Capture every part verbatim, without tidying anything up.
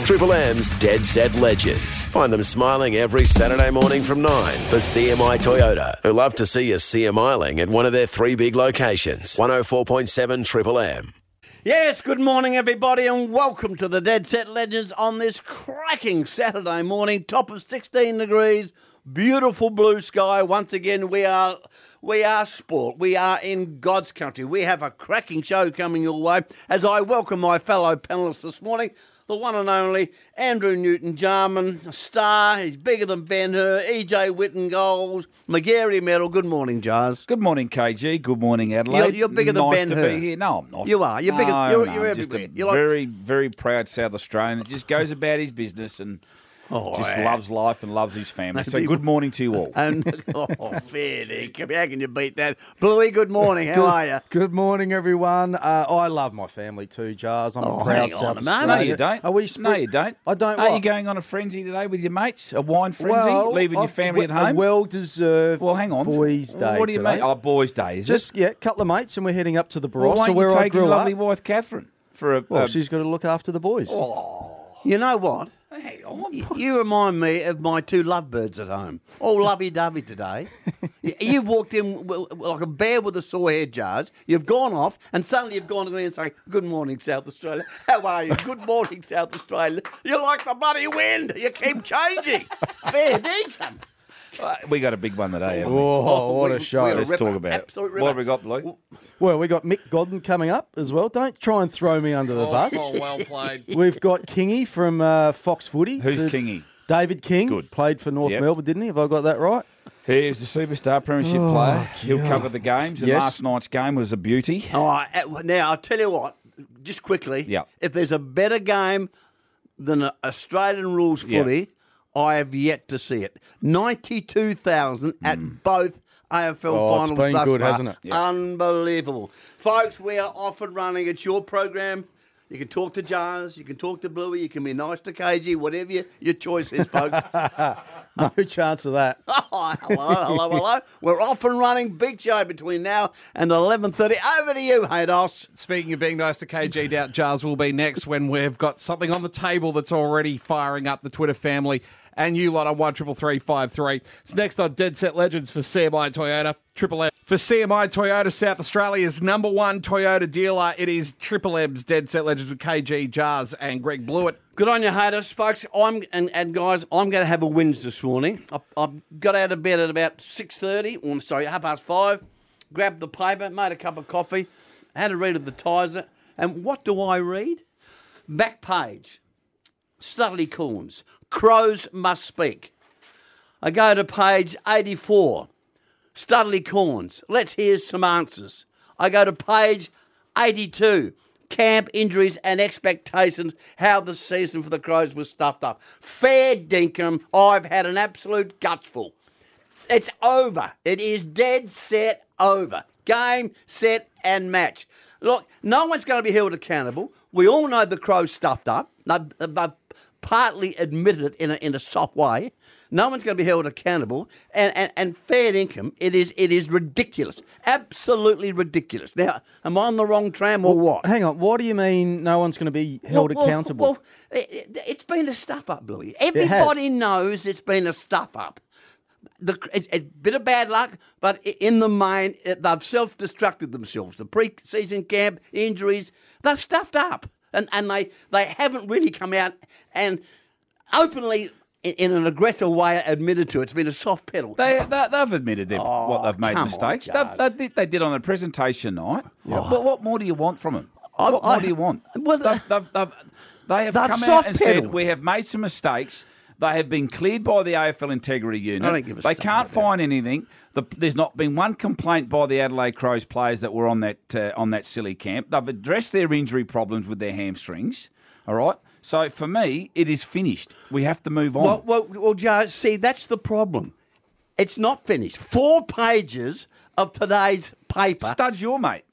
Triple M's Dead Set Legends. Find them smiling every Saturday morning from nine for C M I Toyota, who love to see you C M I-ling at one of their three big locations. one oh four point seven Triple M. Yes, good morning, everybody, and welcome to the Dead Set Legends on this cracking Saturday morning. Top of sixteen degrees, beautiful blue sky. Once again, we are we are sport. We are in God's country. We have a cracking show coming your way as I welcome my fellow panellists this morning. The one and only Andrew Newton-Jarman, a star. He's bigger than Ben-Hur. E J Whitten goals. McGarry medal. Good morning, Jars. Good morning, K G. Good morning, Adelaide. You're, you're bigger nice than Ben-Hur. Nice to be here. No, I'm not. You are. You're bigger. No, you're no, you're I'm just everywhere. a You're like, very, very proud South Australian that just goes about his business and Oh, just yeah. loves life and loves his family. So good morning to you all. And oh, fair dick. How can you beat that? Bluey, good morning. How good, are you? Good morning, everyone. Uh, I love my family too, Jars. I'm Oh, a proud hang South on a moment. Australian. No, you don't. Are we no, split? you don't. I don't. Are what? you going on a frenzy today with your mates? A wine frenzy? Well, leaving your I've- family at a home? well-deserved Well, hang on. boys' day What do you today. mean? Oh, boys' day, is Just it? yeah, a couple of mates, and we're heading up to the Well, Barossa, why don't where you I take your grew lovely up. wife, Catherine, for a... Well, a she's got to look after the boys. You know what? hang on. You, you remind me of my two lovebirds at home. All lovey-dovey today. You- You've walked in w- w- like a bear with a sore head, Jars. You've gone off, and suddenly you've gone to me and saying, "Good morning, South Australia. How are you? Good morning, South Australia." You're like the bloody wind. You keep changing. Fair dinkum. Uh, we got a big one today, haven't we? Oh, what we- a show. we got a Let's ripper, talk about it. absolute What ripper. have we got, Blue? Well, we got Mick Godden coming up as well. Don't try and throw me under the bus. Oh, well played. We've got Kingy from uh, Fox Footy. Who's So Kingy? David King. Good. Played for North Yep. Melbourne, didn't he? Have I got that right? He was a superstar premiership Oh, player. He'll God. cover the games. And Yes. last night's game was a beauty. All right, uh, now I'll tell you what, just quickly, Yeah. if there's a better game than a Australian rules Yeah. footy, I have yet to see it. ninety-two thousand at both A F L Oh, it's finals been thus good, far. hasn't it? Yeah. Unbelievable. Folks, we are off and running. It's your program. You can talk to Jars, you can talk to Bluey, you can be nice to K G, whatever your, your choice is, folks. No chance of that. Oh, hello, hello, hello. We're off and running. Big show between now and eleven thirty. Over to you, Haydos. Speaking of being nice to K G, Doubt Jars will be next when we've got something on the table that's already firing up the Twitter family and you lot on one triple three five three. It's next on Dead Set Legends for C M I Toyota. Triple M. For C M I Toyota, South Australia's number one Toyota dealer, it is Triple M's Dead Set Legends with K G, Jars and Greg Blewett. Good on you, haters, folks. I'm and, and guys, I'm going to have a whinge this morning. I, I got out of bed at about six thirty. Or sorry, half past five. Grabbed the paper, made a cup of coffee, had a read of the Tizer, and what do I read? Back page. Studley Corns. Crows must speak. I go to page eighty-four. Studley Corns. Let's hear some answers. I go to page eighty-two. Camp injuries and expectations, how the season for the Crows was stuffed up. Fair dinkum, I've had an absolute gutful. It's over. It is dead set over. Game, set and match. Look, no one's going to be held accountable. We all know the Crows stuffed up. They've, they've partly admitted it in a, in a soft way. No one's going to be held accountable, and, and, and fair income, it is it is ridiculous, absolutely ridiculous. Now, am I on the wrong tram or what? Hang on. What do you mean no one's going to be held Well, well, accountable? Well, it, it, it's been a stuff up, Bluey. Everybody knows it's been a stuff up. The, it's a bit of bad luck, but i- in the main, it, they've self-destructed themselves. The pre-season camp, injuries, they've stuffed up. And, and they, they haven't really come out and openly, in, in an aggressive way, admitted to it. It's been a soft pedal. They, they, they've admitted they've, Oh, what they've made come on, mistakes. They, Jars. they, did, they did on the presentation night. What, what more do you want from them? I- what more I- do you want? well, they've, they've, they've, they have they've come out and said, soft-pedalled. we have made some mistakes. They have been cleared by the A F L Integrity Unit. I don't give a they stuff can't about that. find anything. The, there's not been one complaint by the Adelaide Crows players that were on that uh, on that silly camp. They've addressed their injury problems with their hamstrings. All right. So for me, it is finished. We have to move on. Well, well, well, Joe, see, that's the problem. It's not finished. Four pages of today's paper. Stud's your mate.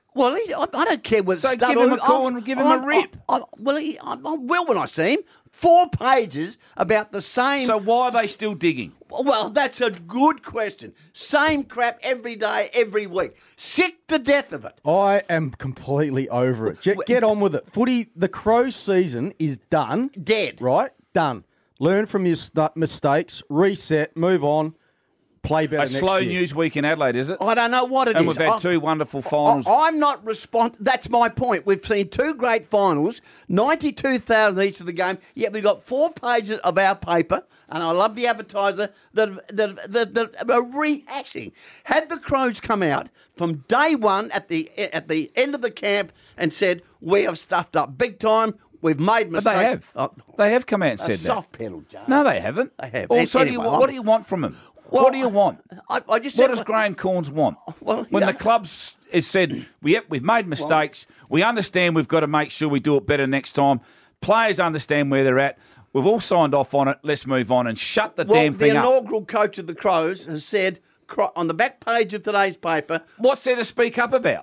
Well, he, I, I don't care whether So Stud give or- him a call I'm- and give him a I'm- rip. I, I, well, he, I, I will when I see him. Four pages about the same. So why are they still digging? Well, that's a good question. Same crap every day, every week. Sick to death of it. I am completely over it. Get, get on with it. Footy, the Crows season is done. Dead. Right? Done. Learn from your st- mistakes, reset, move on, play better A next slow year. news week in Adelaide, is it? I don't know what it is. And we've had I- two wonderful finals. I, I'm not respond. That's my point. We've seen two great finals, ninety-two thousand each of the game. Yet we've got four pages of our paper, and I love the advertiser that that, that, that are rehashing. Had the Crows come out from day one at the at the end of the camp and said we have stuffed up big time. We've made But mistakes. they have. Oh, They have come out and a said that. soft pedal, Joe. No, they haven't. They have. Also, do Anyway, you, I'm- what do you want from them? Well, what do you want? I, I just What said, does Graham Corns want? Well, when yeah. the club's has said, we, yep, we've made mistakes. We understand we've got to make sure we do it better next time. Players understand where they're at. We've all signed off on it. Let's move on and shut the Well, damn the thing up. inaugural coach of the Crows has said cro- on the back page of today's paper, What's there to speak up about?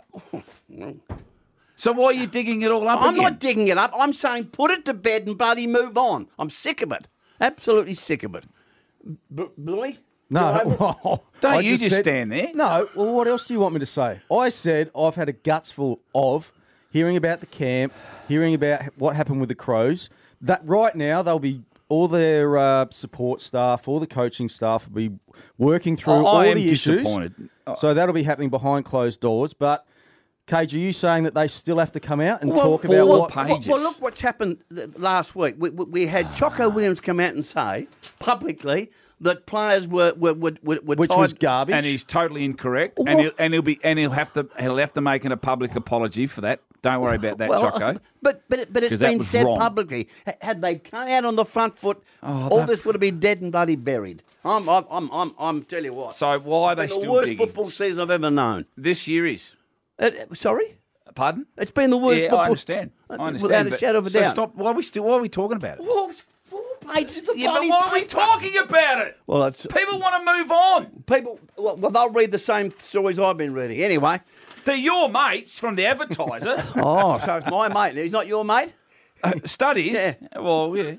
So why are you digging it all up I'm again? not digging it up. I'm saying put it to bed and bloody move on. I'm sick of it. Absolutely sick of it. B- Billy? No, You over it? well, Don't I you just said- stand there. No, well, what else do you want me to say? I said I've had a guts full of hearing about the camp, hearing about what happened with the Crows. That right now they'll be all their uh, support staff, all the coaching staff will be working through Oh, all I am the issues. disappointed. Oh. So that'll be happening behind closed doors. But K G, are you saying that they still have to come out and Well, talk four about what? pa- Well, pages. well, look what's happened th- last week. We, we, we had Choco Williams come out and say publicly that players were were were, were, were Which tied. was garbage. And he's totally incorrect. What? And he'll, and he'll be and he'll have to he'll have to make an, a public apology for that. Don't worry about that, Well, Choco. But but it, but it's 'Cause that been was said wrong. publicly. H- Had they come out on the front foot, Oh, all that- this would have been dead and bloody buried. I'm I'm I'm I'm, I'm tell you what. So why are they It's been the still worst digging? football season I've ever known. This year is. Uh, uh, sorry, Pardon? it's been the worst. Yeah, football I understand. I uh, understand. Without a but- shadow of a so doubt. stop. Why are we still? Why are we talking about it? Four, four pages of the Yeah, but bloody why are we paper. talking about it? Well, it's People want to move on. people. Well, well, they'll read the same stories I've been reading anyway. They're your mates from the advertiser. Oh, so it's my mate. He's not your mate. Studies. Yeah. Well, yeah.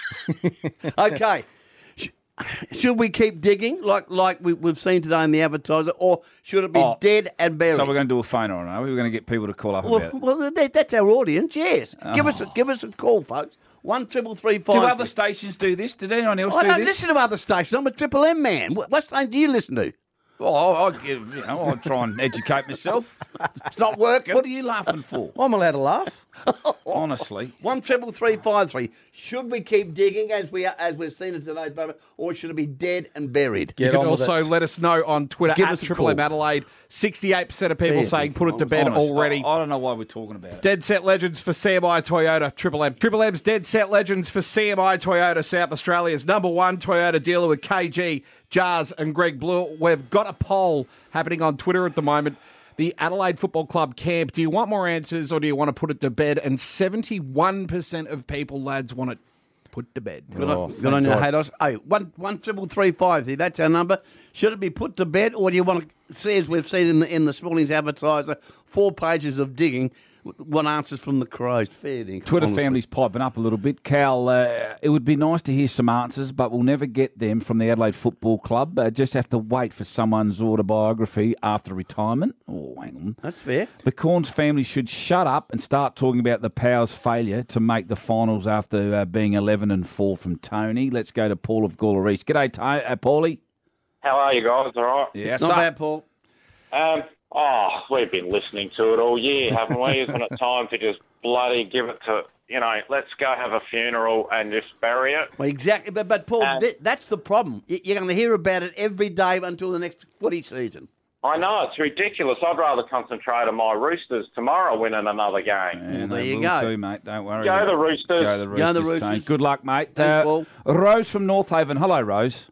Okay. Sh- Should we keep digging like like we, we've seen today in the advertiser, or should it be Oh, dead and buried? So we're going to do a phone on, are we? We're going to get people to call up well, about it. well that, that's our audience. Yes, give us a, give us a call, folks. One triple three five. Do other stations do this? Did anyone else I do don't this? listen to other stations. I'm a Triple M man. What, what station do you listen to? Well, I, I, give- you know, I'll try and educate myself. It's not working. What are you laughing for? I'm allowed to laugh. Honestly. One triple three five three. Should we keep digging as we as we've seen in today's paper, or should it be dead and buried? You Get can on with also it. let us know on Twitter Give at us a Triple M call. Adelaide. sixty-eight percent of people Fair. saying put it to bed Honest, already. I, I don't know why we're talking about it. Dead Set Legends for C M I Toyota Triple M. Triple M's Dead Set Legends for C M I Toyota, South Australia's number one Toyota dealer with K G, Jars and Greg Blue. We've got a poll happening on Twitter at the moment. The Adelaide Football Club camp. Do you want more answers or do you want to put it to bed? And seventy-one percent of people, lads, want it put to bed. Good Oh, on, good thank on you, God. haters. Hey, one one triple three five. That's our number. Should it be put to bed, or do you want to see, as we've seen in the, in this morning's advertiser, four pages of digging, want answers from the Crows? Fair dinkum, Twitter honestly. family's piping up a little bit. Cal, uh, it would be nice to hear some answers, but we'll never get them from the Adelaide Football Club. Uh, just have to wait for someone's autobiography after retirement. Oh, hang on. That's fair. The Corns family should shut up and start talking about the Powers' failure to make the finals after uh, being eleven and four from Tony. Let's go to Paul of Gawler East. G'day, to- uh, Paulie. How are you guys? All right? Yeah, Not bad, Paul. Um, oh, we've been listening to it all year, haven't we? Isn't it time to just bloody give it to, you know, let's go have a funeral and just bury it? Well, exactly. But, but Paul, Um, th- that's the problem. Y- You're going to hear about it every day until the next footy season. I know, it's ridiculous. I'd rather concentrate on my Roosters tomorrow winning another game. And there they you will go. too, mate. Don't worry. Go the Roosters. Go the Roosters. Go the Tone. Roosters. Good luck, mate. Thanks, Uh, Paul. Rose from North Haven. Hello, Rose.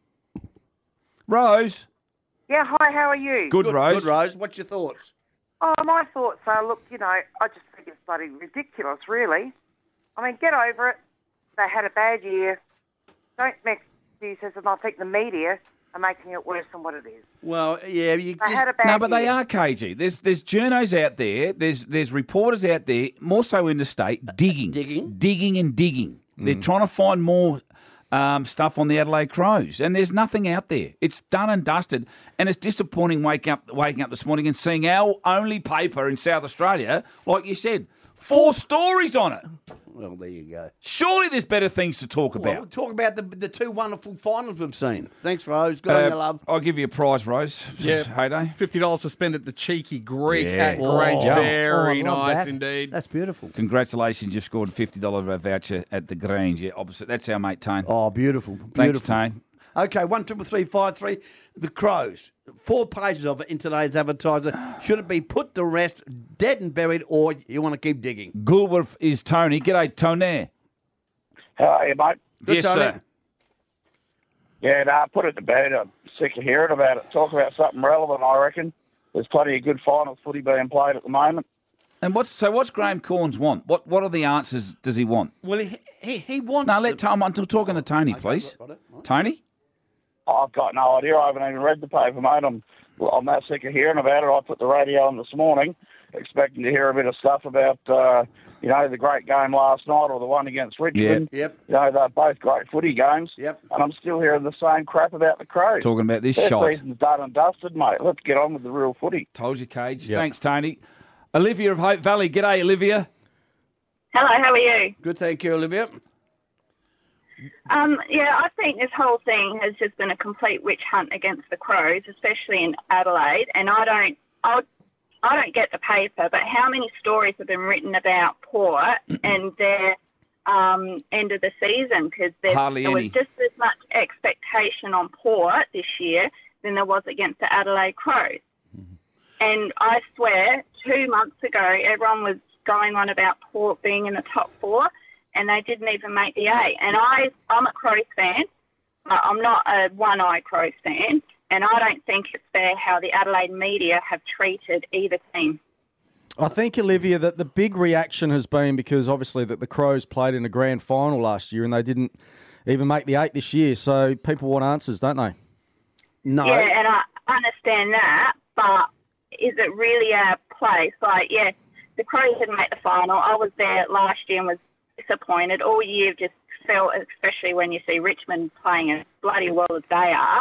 Rose. Yeah, hi, how are you? Good, Rose. Good, Rose. What's your thoughts? Oh, my thoughts are, look, you know, I just think it's bloody ridiculous, really. I mean, get over it. They had a bad year. Don't make excuses, and I think the media are making it worse than what it is. Well, yeah, you They just, had a bad No, but they year. are, K G. There's there's journos out there. There's there's reporters out there, more so interstate, digging, Digging? digging, and digging. They're trying to find more um, stuff on the Adelaide Crows, and there's nothing out there. It's done and dusted, and it's disappointing waking up waking up this morning and seeing our only paper in South Australia, like you said, four stories on it. well, there you go. Surely there's better things to talk Well, about. talk about the the two wonderful finals we've seen. Thanks, Rose. Good on Uh, you, love. I'll give you a prize, Rose. Yeah. Heyday. fifty dollars to spend at the Cheeky Greek Yeah. at Grange. Oh, Very I love nice that. indeed. That's beautiful. Congratulations, you've scored a fifty dollars voucher at the Grange. Yeah, opposite. That's our mate, Tane. Oh, beautiful. beautiful. Thanks, Tane. Okay, one triple three five three. The Crows. Four pages of it in today's advertiser. Should it be put to rest, dead and buried, or you want to keep digging? Gulworth is Tony. G'day, Tony. How are you, mate? Good, yes, Tony. sir. Yeah, no, put it to bed. I'm sick of hearing about it. Talk about something relevant, I reckon. There's plenty of good finals footy being played at the moment. And what's so? What's Graham Corns want? What What are the answers? Does he want? Well, he, he, he wants. No, let the- Tom. I'm talking to Tony, please. got it, right. Tony. I've got no idea. I haven't even read the paper, mate. I'm, I'm that sick of hearing about it. I put the radio on this morning, expecting to hear a bit of stuff about, uh, you know, the great game last night or the one against Richmond. Yep. You know, they're both great footy games. Yep. And I'm still hearing the same crap about the Crows. Talking about this Their shot. season's done and dusted, mate. Let's get on with the real footy. Told you, Cage. Yep. Thanks, Tony. Olivia of Hope Valley. G'day, Olivia. Hello, how are you? Good, thank you, Olivia. Um, yeah, I think this whole thing has just been a complete witch hunt against the Crows, especially in Adelaide. And I don't, I, I don't get the paper, but how many stories have been written about Port and their um, end of the season? Because Hardly there was any. just as much expectation on Port this year than there was against the Adelaide Crows. And I swear, two months ago, everyone was going on about Port being in the top four, and they didn't even make the eight. And I, I'm a Crows fan. Uh, I'm not a one-eye Crows fan, and I don't think it's fair how the Adelaide media have treated either team. I think, Olivia, that the big reaction has been because obviously that the Crows played in a grand final last year and they didn't even make the eight this year. So people want answers, don't they? No. Yeah, and I understand that, but is it really our place? Like, yeah, the Crows didn't make the final. I was there last year and was disappointed. All year just felt, especially when you see Richmond playing as bloody well as they are.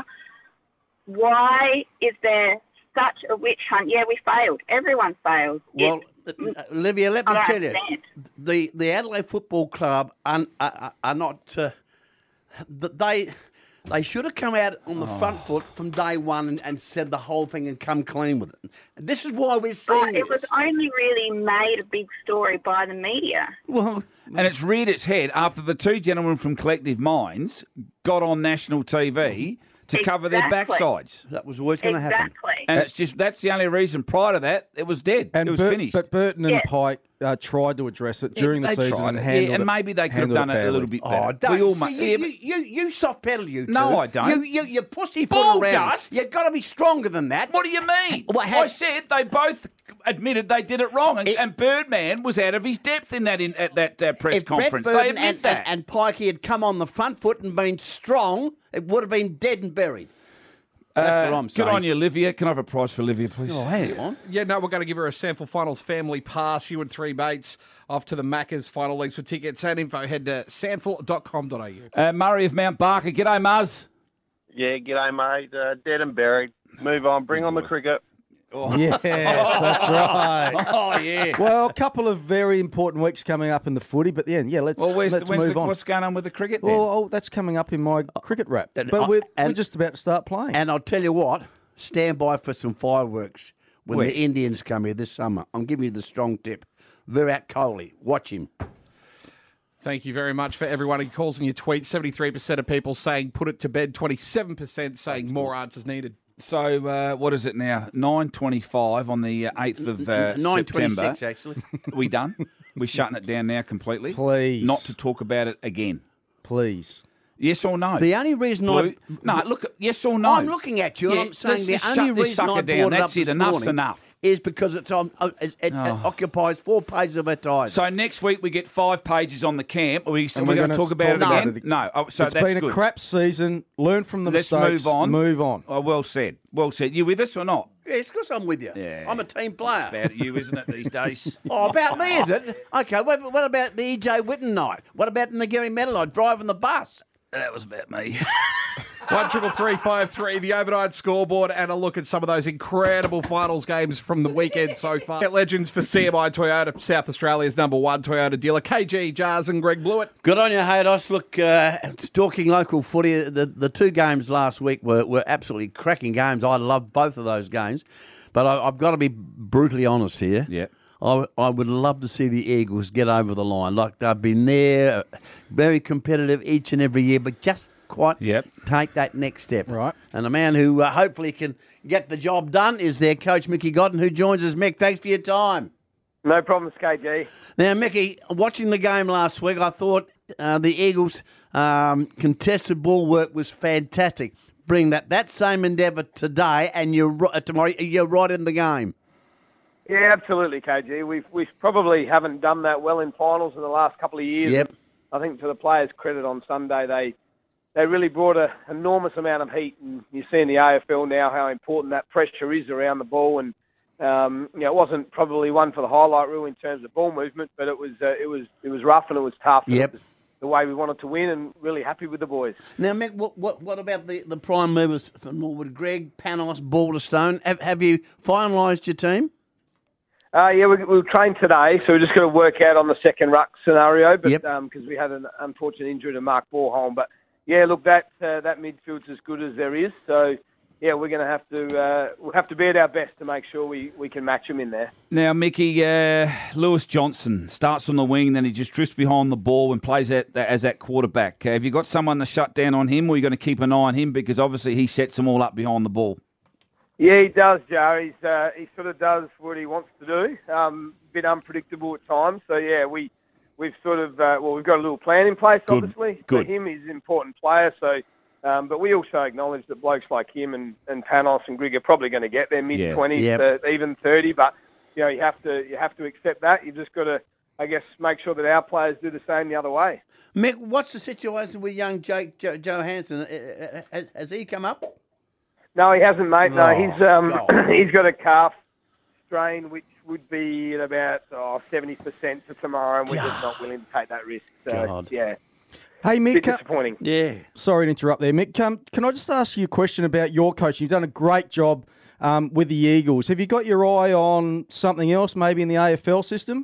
Why is there such a witch hunt? Yeah, we failed. Everyone failed. Well, It's- uh, Olivia, let me I don't tell you, understand. the the Adelaide Football Club are, are, are not. Uh, th- they they should have come out on the front foot from day one and, and said the whole thing and come clean with it. And this is why we're seeing But it was this. only really made a big story by the media. Well, And it's reared its head after the two gentlemen from Collective Minds got on national T V to cover their Exactly. backsides. that was always going to happen. Exactly. And it's just that's the only reason. Prior to that, it was dead. And it was Bur- finished. But Burton and Yeah. Pike uh, tried to address it during Yeah, the they season tried and it. handled yeah, and it- maybe they could have handled done it a badly. little bit better. Oh, don't. We all See, ma- you, yeah, you, you, you soft pedal, you two. No, I don't. You, you, you pussyfoot Ball around. dust? You've got to be stronger than that. What do you mean? Well, I had- said they both admitted they did it wrong, and, It- and Birdman was out of his depth in that in, at that uh, press If Brett conference. They Burton admit and, that. and, and Pikey had come on the front foot and been strong, it would have been dead and buried. That's Uh, what I'm good saying. on you, Olivia. Can I have a prize for Olivia, please? Oh, hang on. Yeah, no, we're going to give her a Sample Finals family pass. You and three mates off to the Macca's final leagues for tickets and info. Head to sandful dot com dot a u. Uh, Murray of Mount Barker. G'day, Muzz. Yeah, g'day, mate. Uh, dead and buried. Move on. Bring on the cricket. Yes, that's right. Oh, yeah. Well, a couple of very important weeks coming up in the footy, but then, yeah, let's, Well, where's let's the, when's move the, on. what's going on with the cricket then? Well, oh, that's coming up in my cricket wrap. and But I- we're, and- we're just about to start playing. And I'll tell you what, stand by for some fireworks when Where? the Indians come here this summer. I'm giving you the strong tip. Virat Kohli, watch him. Thank you very much for everyone who calls in your tweets. seventy-three percent of people saying put it to bed, twenty-seven percent saying more answers needed. So, uh, what is it now? nine twenty-five on the uh, eighth of uh, nine September. twenty-six, actually. We done? We shutting it down now completely? Please. Not to talk about it again. Please. Yes or no? The only reason Blue? I... No, look, yes or no? I'm looking at you and Yeah, I'm saying let's the just only shut this reason I sucker brought down. it That's up it. this Enough's morning, enough. is because it's on. uh, It, it, Oh. it occupies four pages of our time. So next week we get five pages on the camp. Are we, are And we we're going to gonna talk about it talk again? about it. No. Oh, so It's that's been a good. crap season. Learn from the Let's mistakes. move on. Move on. Oh, well said. Well said. You with us or not? Yes, of course I'm with you. Yeah. I'm a team player. About you, isn't it, these days? Oh, about me, is it? Okay, what, what about the E J Witten night? What about the Gary Medal night, driving the bus? That was about me. One triple three five three, the overnight scoreboard, and a look at some of those incredible finals games from the weekend so far. At Legends for C M I Toyota, South Australia's number one Toyota dealer, K G Jars and Greg Blewett. Good on you, Haydos. Look, uh, talking local footy, the, the two games last week were, were absolutely cracking games. I loved both of those games. But I, I've got to be brutally honest here. Yeah. I, I would love to see the Eagles get over the line. Like, they've been there, very competitive each and every year, but just quite Yep. take that next step. Right. And the man who uh, hopefully can get the job done is their coach, Mickey Godden, who joins us. Mick, thanks for your time. No problems, K G. Now, Mickey, watching the game last week, I thought uh, the Eagles' um, contested ball work was fantastic. Bring that that same endeavour today, and you're ri- tomorrow. You're right in the game. Yeah, absolutely, K G. We've we've probably haven't done that well in finals in the last couple of years. Yep. I think to the players' credit on Sunday, they they really brought an enormous amount of heat, and you see in the A F L now how important that pressure is around the ball. And um, you know, it wasn't probably one for the highlight reel in terms of ball movement, but it was uh, it was it was rough and it was tough. and Yep. It was the way we wanted to win, and really happy with the boys. Now, Mick, what what, what about the, the prime movers for Norwood? Greg, Panos, Balderstone. Have, have you finalised your team? Uh, yeah, we, we'll train today, so we're just going to work out on the second ruck scenario, but Yep. because we had an unfortunate injury to Mark Borholm. But yeah, look, that uh, that midfield's as good as there is. So yeah, we're going to have to uh, we'll have to be at our best to make sure we, we can match them in there. Now, Mickey, uh, Lewis Johnson starts on the wing, then he just drifts behind the ball and plays that, that as that quarterback. Uh, have you got someone to shut down on him, or are you going to keep an eye on him because obviously he sets them all up behind the ball? Yeah, he does, Joe. He's uh, he sort of does what he wants to do. Um, a bit unpredictable at times. So yeah, we we've sort of uh, well, we've got a little plan in place. Good, Obviously, good. for him, he's an important player. So, um, but we also acknowledge that blokes like him and, and Panos and Grigg are probably going to get their mid twenties, Yep. uh, even thirty. But you know, you have to you have to accept that. You just got to, I guess, make sure that our players do the same the other way. Mick, what's the situation with young Jake Jo- Joe Hansen? Uh, uh, Has, has he come up? No, he hasn't, mate. No, Oh, he's um, God. he's got a calf strain, which would be at about oh, seventy percent for tomorrow, and we're just not willing to take that risk. So, God. yeah, Hey, bit Mick. uh, disappointing. Yeah. Sorry to interrupt there, Mick. Um, can I just ask you a question about your coaching? You've done a great job um, with the Eagles. Have you got your eye on something else, maybe in the A F L system?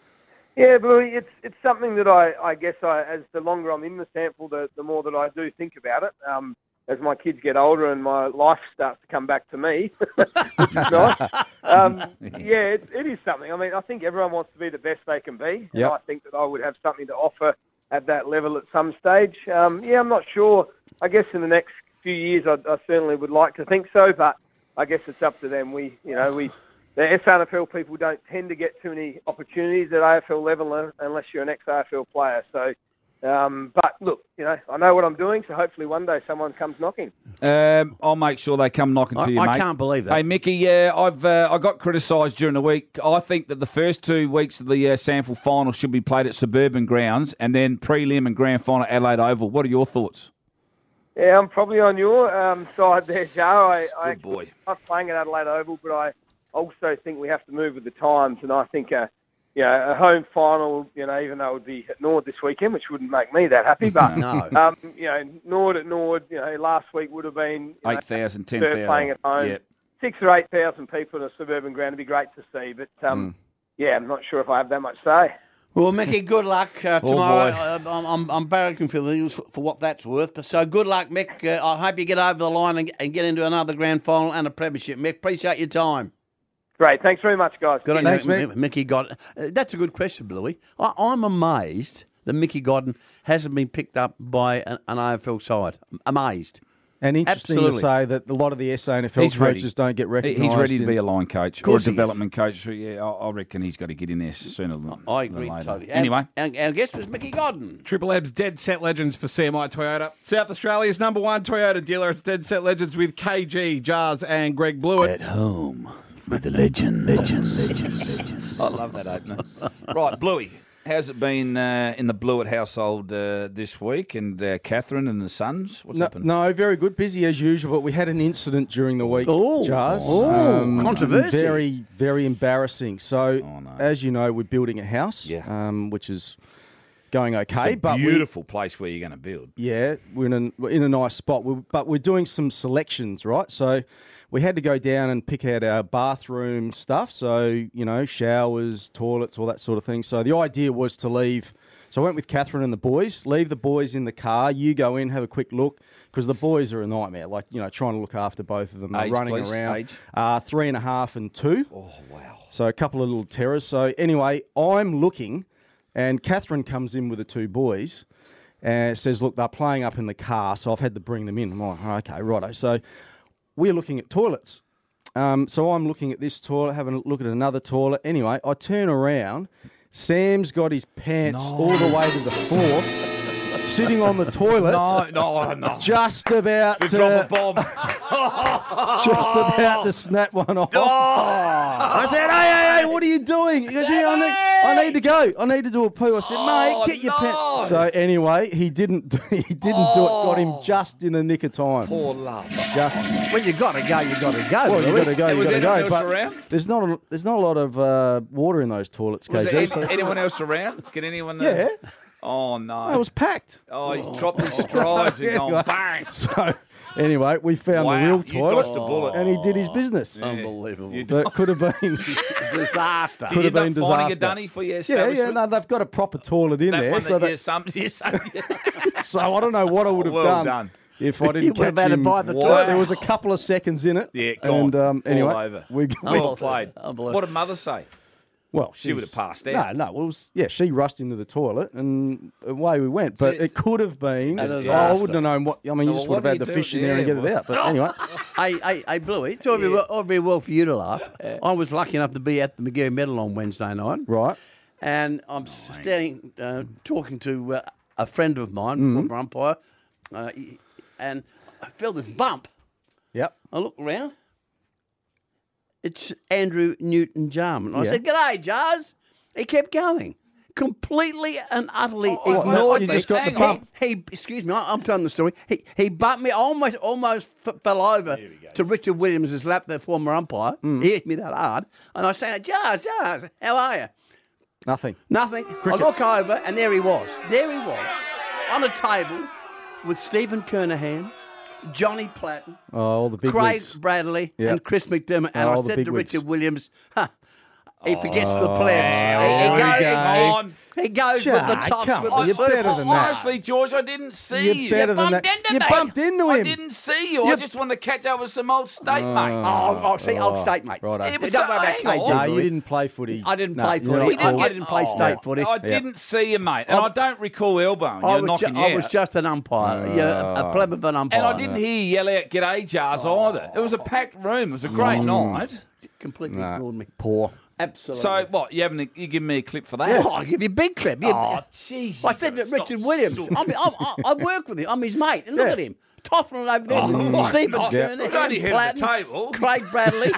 Yeah, Bluey, it's it's something that I, I guess I, as the longer I'm in the sample, the, the more that I do think about it. Um, as my kids get older and my life starts to come back to me, which is nice. Um, yeah, it, it is something. I mean, I think everyone wants to be the best they can be. And Yep. I think that I would have something to offer at that level at some stage. Um, yeah, I'm not sure. I guess in the next few years, I, I certainly would like to think so, but I guess it's up to them. We, you know, we the S A F L people don't tend to get too many opportunities at A F L level unless you're an ex-A F L player. So. Um, but look, you know, I know what I'm doing, so hopefully one day someone comes knocking. Um, I'll make sure they come knocking I- to you, I mate. can't believe that. Hey, Mickey, yeah, I've uh, I got criticised during the week. I think that the first two weeks of the uh, Sample Final should be played at suburban grounds, and then prelim and grand final at Adelaide Oval. What are your thoughts? Yeah, I'm probably on your um, side there, Joe. I, I Good boy. I'm playing at Adelaide Oval, but I also think we have to move with the times, and I think uh, you know, a home final, you know, even though it would be at Nord this weekend, which wouldn't make me that happy, but No. um, you know, Nord at Nord, you know, last week would have been you know, eight thousand, ten Perth thousand. playing at home. Yep. Six or eight thousand people in a suburban ground would be great to see, but um, yeah, I'm not sure if I have that much say. Well, Mickey, good luck uh, Oh, tomorrow. boy. Uh, I'm, I'm, I'm barracking for the Eagles for, for what that's worth. But so good luck, Mick. Uh, I hope you get over the line and, and get into another grand final and a premiership. Mick, appreciate your time. Great, thanks very much, guys. Good on Thanks, you, Mick. M- Mickey Godden. Uh, that's a good question, Bluey. I, I'm amazed that Mickey Godden hasn't been picked up by an, an A F L side. Amazed. And interesting Absolutely. to say that a lot of the S A N F L He's ready. coaches don't get He- recognised. He's ready to in- be a line coach or a course he is. development coach. So, yeah, I, I reckon he's got to get in there sooner than, I than agree later. totally. Anyway, Our, our, our guest was Mickey Godden. Triple M's Dead Set Legends for C M I Toyota. South Australia's number one Toyota dealer. It's Dead Set Legends with K G, Jars and Greg Blewett. At home. with the legend, legend, legend, legend. I love that opener. Right, Bluey. How's it been uh, in the Blewett household uh, this week? And uh, Catherine and the sons? What's No, happened? no, very good. Busy as usual, but we had an incident during the week, Oh, Jars. oh, controversy. Very, very embarrassing. So, Oh, no. as you know, we're building a house, Yeah. um, which is going It's okay. a but we, beautiful place where you're going to build. yeah, we're in a, we're in a nice spot. we but we're doing some selections, right? So we had to go down and pick out our bathroom stuff. So, you know, showers, toilets, all that sort of thing. So the idea was to leave. So I went with Catherine and the boys, leave the boys in the car. You go in, have a quick look, because the boys are a nightmare. Like, you know, trying to look after both of them. They're Age, running please, around. age. Uh, three and a half and two. Oh, wow. So a couple of little terrors. So anyway, I'm looking, and Catherine comes in with the two boys and says, look, they're playing up in the car, so I've had to bring them in. I'm like, oh, okay, righto. So we're looking at toilets. Um, so I'm looking at this toilet, having a look at another toilet. Anyway, I turn around. Sam's got his pants No. all the way to the floor, sitting on the toilet. No, no, no. Just about To to, drop a bomb. just about to snap one off. I said, hey, hey, hey, what are you doing? He goes, yeah, I need, I need to go. I need to do a poo. I said, mate, Oh, get your no. pants. So anyway, he didn't. do- He didn't do it. Got him just in the nick of time. Poor love. Just. When you got to go, you got to go. Well, you got to go. There You was got to anyone go. else But around? there's not. A, there's not a lot of uh, water in those toilets, Was K J. there so- any, anyone else around? Get anyone Yeah. there? Oh, no. it was packed. Oh, he's dropped his strides and gone Anyway, bang. So anyway, we found Wow, the real you toilet, dodged a bullet. and he did his business. Unbelievable. You That could have been. Disaster. Did could you have been end up finding a disaster. dunny for your Yeah, establishment? yeah, no, they've got a proper toilet in That there, one so that, that, yeah, some, yeah, some, yeah. so I don't know what I would have Well done, done. if I didn't You would have catch had to him. buy the Well, toilet. There was a couple of seconds in it. Yeah, gone. and um, All anyway, over. we, we Well played. Unbelievable. What did mother say? well, She would she's- have passed out. No, no, well, it was, yeah, she rushed into the toilet and away we went. But it- it could have been. A I disaster. wouldn't have known what. I mean, No, you just well, would have what had do the you fish do? in there and Yeah, get it well- out. But anyway, Hey, hey, hey, Bluey, it's all very, well, all very well for you to laugh. I was lucky enough to be at the McGarry Medal on Wednesday night, right. and I'm standing uh, talking to uh, a friend of mine, Mm-hmm. former umpire, uh, he- and I feel this bump. Yep. I look around. It's Andrew Newton-Jarman. I Yeah. said, "G'day, Jars." He kept going, completely and utterly Oh, ignored oh, me. you just got the He- bump. He, excuse me, I- I'm telling the story. He he bumped me, almost almost f- fell over to Richard Williams' lap, the former umpire. Mm. He hit me that hard, and I said, "Jars, Jars, how are you?" Nothing. Nothing. I Crickets. look over, and there he was. There he was, on a table with Stephen Kernahan, Johnny Platten, Oh, all the big Craig wigs. Bradley, Yeah. and Chris McDermott. And Oh, I the said big to wigs. Richard Williams, huh, he forgets Oh, the plebs. He, he, here go- we he- go. he- he goes with the Jack, tops come with on, the you're better supers. than that. Honestly, George, I didn't see You're you. better you than bumped that. into You me. bumped into I him. didn't see you. I You- just wanted to catch up with some old state mates. Oh, oh, see, old state mates. righto. It was Don't worry about hang K on. J. No, you Louis. didn't play footy. I didn't No, play you're footy. not We didn't cool. I didn't play Oh, state footy. I didn't see you, mate, and I, don't recall elbowing you, I and was, ju- knocking you I was out. just an umpire, yeah, a pleb of an umpire. And I didn't hear you yell out "G'day, Jars" either. It was a packed room. It was a great night. completely No. ignored me. Poor. Absolutely. So what? You haven't? You give me a clip for that? Oh, I'll give you a big clip. Yeah. Oh, jeez. I said to Stop Richard Williams, sooting. I, mean, I, I, I work with him. I'm his mate. And look Yeah. at him. Toffling over there. Oh, Stephen God. Kernahan, We've only hit at the Platten, table. Craig Bradley.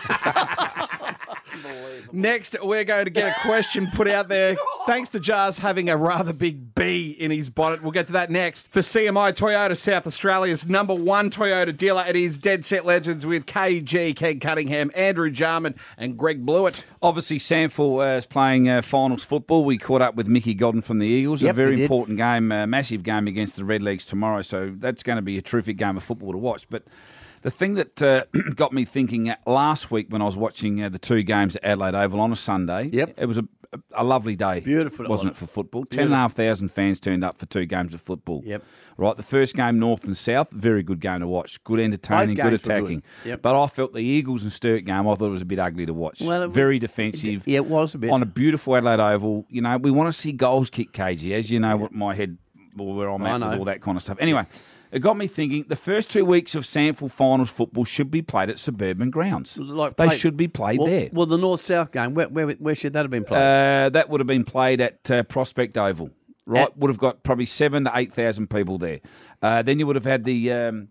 Next, we're going to get a question put out there. Thanks to Jars having a rather big B in his bonnet. We'll get to that next. For C M I Toyota, South Australia's number one Toyota dealer, it is Dead Set Legends with K G, Ken Cunningham, Andrew Jarman, and Greg Blewett. Obviously, Samford uh, is playing uh, finals football. We caught up with Mickey Godden from the Eagles. Yep, a very we did. important game, a massive game against the Redlegs tomorrow. So that's going to be a terrific game of football to watch. But the thing that uh, got me thinking uh, last week when I was watching uh, the two games at Adelaide Oval on a Sunday, Yep. it was a, a lovely day. Beautiful it wasn't was. it, for football? Ten and a half thousand fans turned up for two games of football. Yep. Right, the first game, North and South, very good game to watch. Good entertaining, Both good games were good. attacking. Yep. But I felt the Eagles and Sturt game, I thought it was a bit ugly to watch. Well, it was- very defensive. Yeah, it was a bit. On a beautiful Adelaide Oval. You know, we want to see goals kick, K G, as you know what my head, well, where I'm I at know. with all that kind of stuff. Anyway, it got me thinking the first two weeks of Samford finals football should be played at suburban grounds. Like they play- should be played well, there. Well, the North-South game, where, where, where should that have been played? Uh, that would have been played at uh, Prospect Oval, right? At- would have got probably seven to eight thousand people there. Uh, then you would have had the um,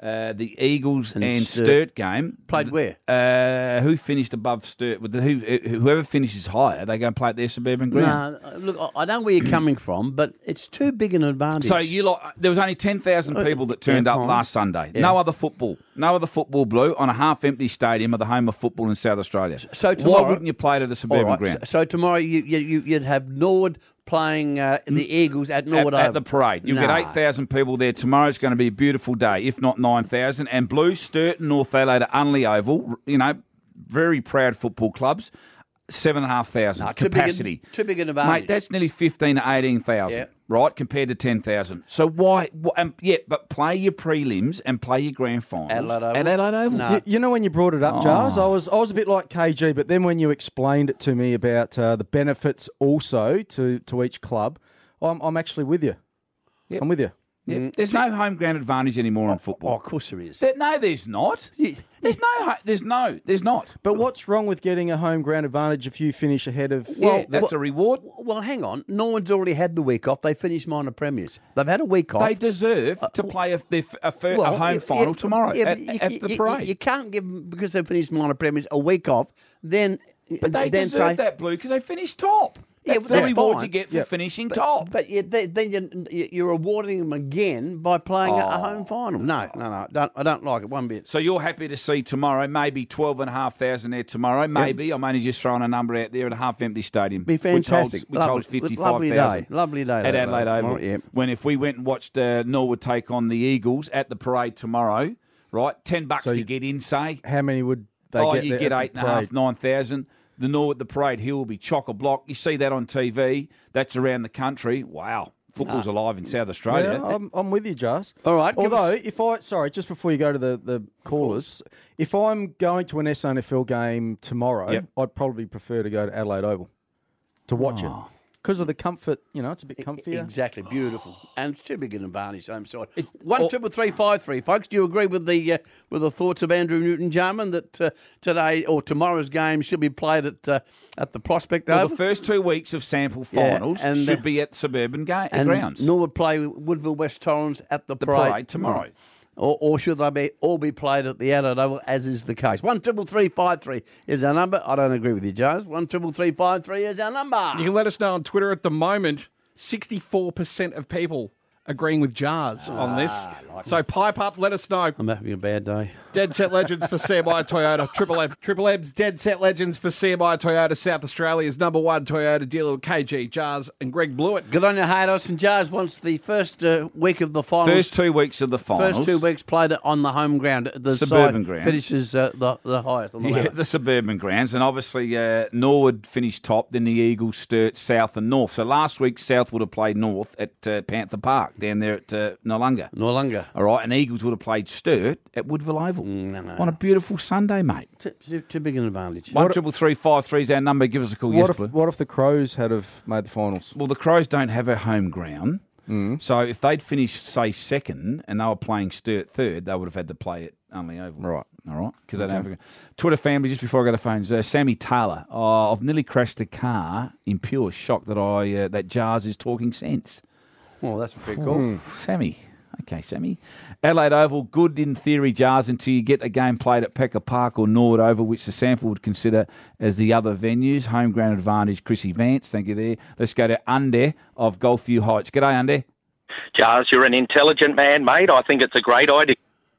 Uh, the Eagles and, And Sturt, Sturt. game. Played where? Uh, who finished above Sturt? Who, whoever finishes higher, they go and play at their suburban ground. No, look, I- I know where you're coming from, but it's too big an advantage. So you like there was only ten thousand people that turned Yeah, up fine. last Sunday. Yeah. No other football, no other football blue on a half-empty stadium of the home of football in South Australia. So tomorrow- why wouldn't you play it at a All suburban right, ground? So, so tomorrow you, you, you- you'd have Norwood playing uh, the Eagles at at, Norwood at Oval. the parade. You'll No. get eight thousand people there. Tomorrow's going to be a beautiful day, if not nine thousand. And Blue, Sturt and North Adelaide at Unley Oval, you know, very proud football clubs, seven thousand five hundred No, too big an- capacity. too big an advantage. Mate, that's nearly fifteen to eighteen thousand, Yeah. right, compared to ten thousand. So why, wh- um, yeah, but play your prelims and play your grand finals. Adelaide Oval? At Adelaide Oval. No. You, you know when you brought it up, Jars, I was I was a bit like K G, but then when you explained it to me about uh, the benefits also to, to each club, I'm I'm actually with you. Yep. I'm with you. Yeah. There's no home ground advantage anymore in football. Oh, of course there is. There- no, there's not. There's no. ho- There's no. There's not. But what's wrong with getting a home ground advantage if you finish ahead of? Well, that's a reward. Well, hang on. Norwood's already had the week off. They finished minor premiers. They've had a week off. They deserve to play a, their f- a, fir- a Well, home yeah, final yeah, tomorrow yeah, at, but you- at you- the you- parade. You can't give them, because they finished minor premiers, a week off, then, but they then deserve say, that, Blue, because they finished top. Yeah, That's but the that's reward fine. you get for Yeah. finishing But, top. but you, they, then you, you're rewarding them again by playing a Oh. home final. No, no, no. Don't, I don't like it one bit. So you're happy to see tomorrow, maybe twelve and a half thousand there tomorrow, maybe. I'm only just throwing a number out there at a half-empty stadium. Be fantastic. Which holds, which Lovely- holds fifty-five lovely thousand. day. Lovely day, At that Adelaide day. Oval. Right, yeah. When if we went and watched uh, Norwood take on the Eagles at the parade tomorrow, right, ten bucks So to you- get in, say. How many would they oh, get? you there get at the eight and a half, parade? nine thousand. The Norwood, the parade hill will be chock a block. You see that on T V. That's around the country. Wow, football's alive in South Australia. Yeah, I'm, I'm with you, Jars. All right, give Although, us- if I sorry, just before you go to the, the callers, if I'm going to an S A N F L game tomorrow, Yep. I'd probably prefer to go to Adelaide Oval to watch it because of the comfort. You know, it's a bit comfier. Exactly, beautiful, and it's too big an advantage. I'm sorry. One triple three five three, folks. Do you agree with the uh, with the thoughts of Andrew Newton-Jarman that uh, today or tomorrow's game should be played at uh, at the Prospect Well, Oval? the first two weeks of sample Yeah, finals and, should uh, be at suburban ga- and grounds. Norwood play Woodville West Torrens at the, The parade, parade tomorrow. Or, or should they be all be played at the Adelaide Oval, as is the case? One triple three five three is our number. I don't agree with you, Jones. One triple three five three is our number. You can let us know on Twitter at the moment. sixty-four percent of people agreeing with Jars on this. So pipe up, let us know. I'm having a bad day. Dead Set Legends for C M I Toyota. Triple M. Triple M's Dead Set Legends for C M I Toyota. South Australia's number one Toyota dealer with K G, Jars and Greg Blewett. Good on you, Haydos and Jars. Once the first uh, week of the finals, First two weeks of the finals. first two weeks played it on the home ground. The Suburban side ground. finishes uh, the the highest on the Yeah, ladder. the suburban grounds. And obviously, uh, Norwood finished top, then the Eagles, Sturt, South and North. So last week, South would have played North at uh, Panther Park down there at uh, Noarlunga. Noarlunga. All right, and Eagles would have played Sturt at Woodville Oval. no, no. On a beautiful Sunday, mate. Too, too, too big an advantage. One triple three five three is our number. Give us a call. What yes, if Blue. what if the Crows had have made the finals? Well, the Crows don't have a home ground. Mm. So if they'd finished, say, second and they were playing Sturt third, they would have had to play at Unley Oval. Right. All right. Because they don't have a Twitter family, just before I go to phones, uh, Sammy Taylor. Oh, I've nearly crashed a car in pure shock that I uh, that Jars is talking sense. Well, that's pretty cool. Mm. Sammy. Okay, Sammy. Adelaide Oval, good in theory, Jars, until you get a game played at Pekka Park or Norwood Oval, which the sample would consider as the other venues. Home ground advantage, Chrissy Vance. Thank you there. Let's go to Unde of Golfview Heights. G'day, Unde. Jars, you're an intelligent man, mate. I think it's a great idea.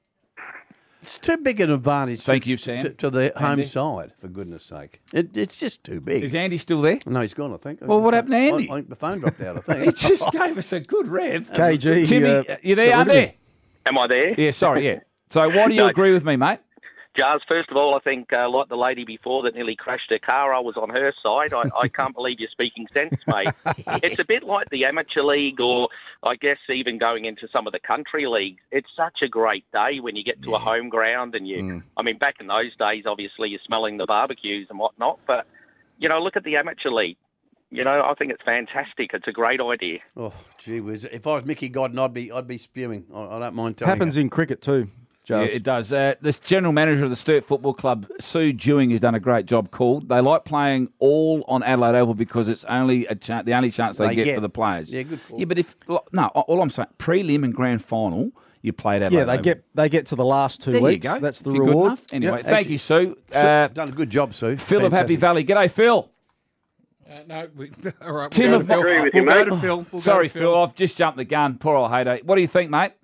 It's too big an advantage. Thank to, you, Sam. To, to the home Andy? side, for goodness sake. It, it's just too big. Is Andy still there? No, he's gone, I think. Well, what happened to Andy? I, I think the phone dropped out, I think. He just gave us a good rev. K G, Timmy, uh, you there, got rid of Unde? him. Am I there? Yeah, sorry, yeah. So why do you No. agree with me, mate? Jars, first of all, I think, uh, like the lady before that nearly crashed her car, I was on her side. I, I can't believe you're speaking sense, mate. It's a bit like the amateur league or, I guess, even going into some of the country leagues. It's such a great day when you get to a home ground and you, Mm. I mean, back in those days, obviously, you're smelling the barbecues and whatnot, but, you know, look at the amateur league. You know, I think it's fantastic. It's a great idea. Oh, gee whiz. If I was Mickey Godden, I'd be, I'd be spewing. I, I don't mind telling Happens you. in cricket too. Yeah, Jars. it does. Uh, the general manager of the Sturt Football Club, Sue Dewing, has done a great job. Called. They like playing all on Adelaide Oval because it's only a cha- the only chance they, They get, get. for the players. Yeah, good call. Yeah, but if no, all I'm saying, prelim and grand final, you played Adelaide. Yeah, they Oval. get they get to the last two There you weeks. go. That's the If you're good reward. enough. Anyway, Yep. thank you, Sue. Sue, Uh, done a good job, Sue. Phil of Happy Fantastic. Valley. G'day, Phil. Uh, no, we, all right. Tim we'll of go to Phil. agree with you, We'll go mate. to Phil. We'll go Sorry, to Phil. I've just jumped the gun. Poor old Hayday. What do you think, mate?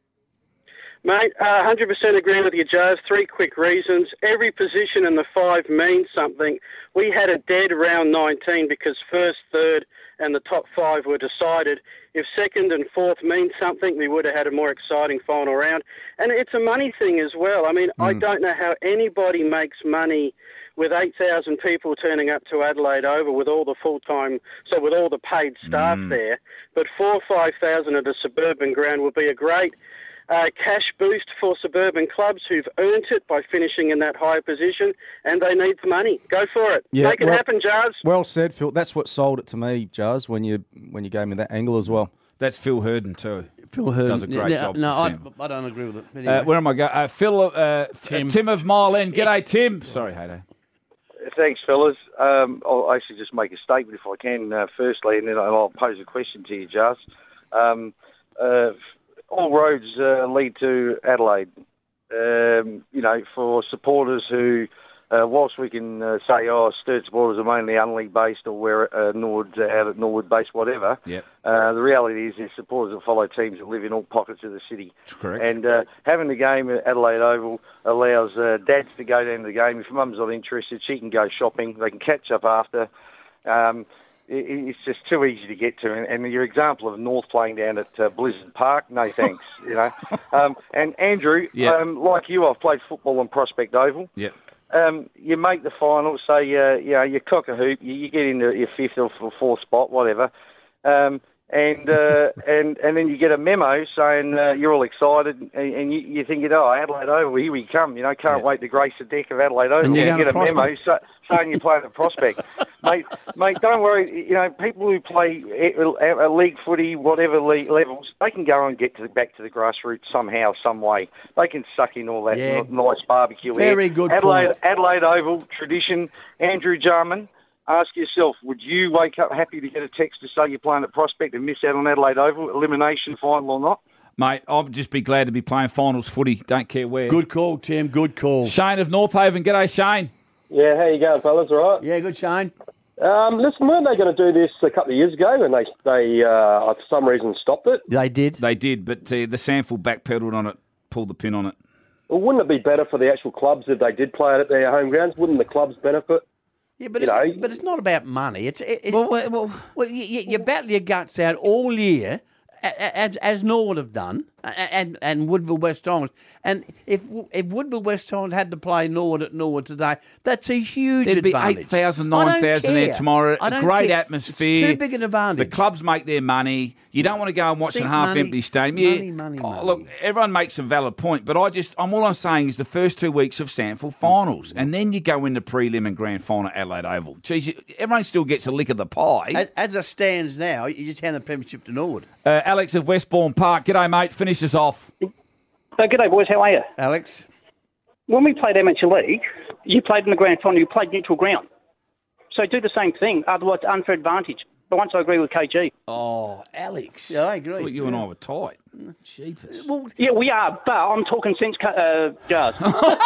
Mate, uh, one hundred percent agree with you, Joe. Three quick reasons. Every position in the five means something. We had a dead round nineteen because first, third and the top five were decided. If second and fourth mean something, we would have had a more exciting final round. And it's a money thing as well. I mean, mm. I don't know how anybody makes money with eight thousand people turning up to Adelaide Oval with all the full-time, so with all the paid staff mm. there. But four or five thousand at a suburban ground would be a great Uh, cash boost for suburban clubs who've earned it by finishing in that higher position, and they need the money. Go for it. Yeah, Make it well, happen, Jars. Well said, Phil. That's what sold it to me, Jars, when you when you gave me that angle as well. That's Phil Herden too. Phil Herden does a great no, job. No, for I, Sam. I don't agree with it. Anyway. Uh, where am I going? Uh, Phil, uh, Tim. Tim of Mile End. G'day, Tim. Sorry, Hayday. Thanks, fellas. Um, I'll actually just make a statement if I can, uh, firstly, and then I'll pose a question to you, Jars. Um, uh, all roads uh, lead to Adelaide. Um, you know, for supporters who, uh, whilst we can uh, say, oh, Sturt supporters are mainly unleague based or we're uh, Norwood, out at Norwood based, whatever. Yep. Uh, the reality is, there's supporters that follow teams that live in all pockets of the city. Correct. And uh, having the game at Adelaide Oval allows uh, dads to go down to the game. If mum's not interested, she can go shopping. They can catch up after. Um, it, it's just too easy to get to. And, and your example of North playing down at uh, Blizzard Park, no thanks. you know. Um, and Andrew, Yep. um, like you, I've played football on Prospect Oval. Yep. Um, you make the final, say, uh, you know, you cock a hoop, you, you get into your fifth or fourth spot, whatever. Um, and uh, and and then you get a memo saying uh, you're all excited, and, and you, you think, oh, Adelaide Oval, here we come. You know, can't Yeah. wait to grace the deck of Adelaide Oval. And You you're get a going to memo sa- saying you're playing at Prospect, mate. Mate, don't worry. You know, people who play a, a league footy, whatever league levels, they can go and get to the, back to the grassroots somehow, some way. They can suck in all that Yeah. n- nice barbecue. Very air. good Adelaide, point. Adelaide Oval tradition. Andrew Jarman. Ask yourself, would you wake up happy to get a text to say you're playing at Prospect and miss out on Adelaide Oval, elimination final or not? Mate, I'll just be glad to be playing finals footy. Don't care where. Good call, Tim. Good call. Shane of North Haven. G'day, Shane. Yeah, how you going, fellas? All right? Yeah, good, Shane. Um, listen, weren't they going to do this a couple of years ago and they, they uh, for some reason, stopped it? They did. They did, but uh, the Sandford backpedaled on it, pulled the pin on it. Well, wouldn't it be better for the actual clubs if they did play it at their home grounds? Wouldn't the clubs benefit? Yeah, but You it's, know- but it's not about money. It's it, it, Well, well, well well, you, you you battle your guts out all year, a- a- as, as Norwood have done, a- and and Woodville West Torrens. And if if Woodville West Torrens had to play Norwood at Norwood today, that's a huge there'd be advantage. eight thousand, I don't nine thousand there care. tomorrow. I A don't great care. atmosphere. It's too big an advantage. The clubs make their money. You don't want to go and watch See, a half-empty money- stadium. money, money, oh, money. Look, everyone makes a valid point, but I just, I'm all I'm saying is the first two weeks of Sandford finals, and then you go into prelim and grand final at Adelaide Oval. Geez, you, everyone still gets a lick of the pie. As, as it stands now, you just hand the premiership to Norwood. Uh, Alex of Westbourne Park. G'day, mate. Finish us off. Uh, g'day, boys. How are you? Alex? When we played Amateur League, you played in the grand final, you played neutral ground. So do the same thing, otherwise unfair advantage. But once I agree with K G. Oh, Alex. Yeah, I agree. I thought you and I were tight. Jeepers. Well, Yeah, we are, but I'm talking sense, uh, Jars.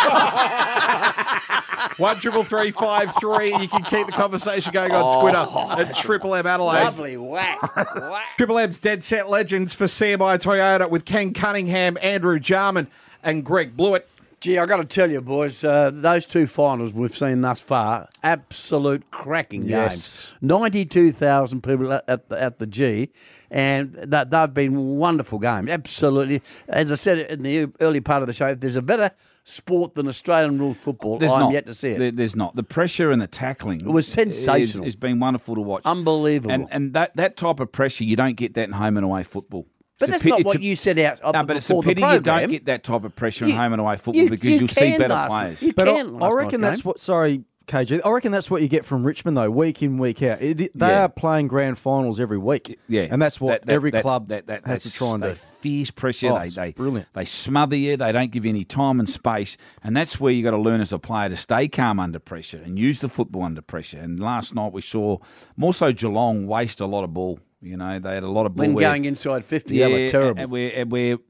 One triple three five three. You can keep the conversation going on Oh, Twitter at Triple M Adelaide. lovely whack. whack. Triple M's Dead Set Legends for C M I Toyota with Ken Cunningham, Andrew Jarman, and Greg Blewett. Gee, I got to tell you, boys, uh, those two finals we've seen thus far, absolute cracking Yes. games. ninety-two thousand people at, at, the, at the G, and that they've been wonderful games. Absolutely. As I said in the early part of the show, if there's a better sport than Australian rules football, There's I'm not. yet to see it. There- there's not. The pressure and the tackling. It was sensational. It's been wonderful to watch. Unbelievable. And and that, that type of pressure, you don't get that in home and away football. but It's a that's pi- not it's what a- you said out uh, No, but it's a before the pity you program. don't get that type of pressure in You- home and away football you- because you you'll see can better last- players. You But I, can I last reckon night's that's game. what. Sorry, K G. I reckon that's what you get from Richmond though, week in, week out. It, it- they Yeah. are playing grand finals every week. Yeah, and that's what That- that- every that- club that, that, has to that's- try and they do. fierce pressure. Oh, they it's they brilliant. They smother you. They don't give you any time and space, and that's where you got to learn as a player to stay calm under pressure and use the football under pressure. And last night we saw more so Geelong waste a lot of ball. You know, they had a lot of ball When where- going inside fifty, they were terrible. And where, and where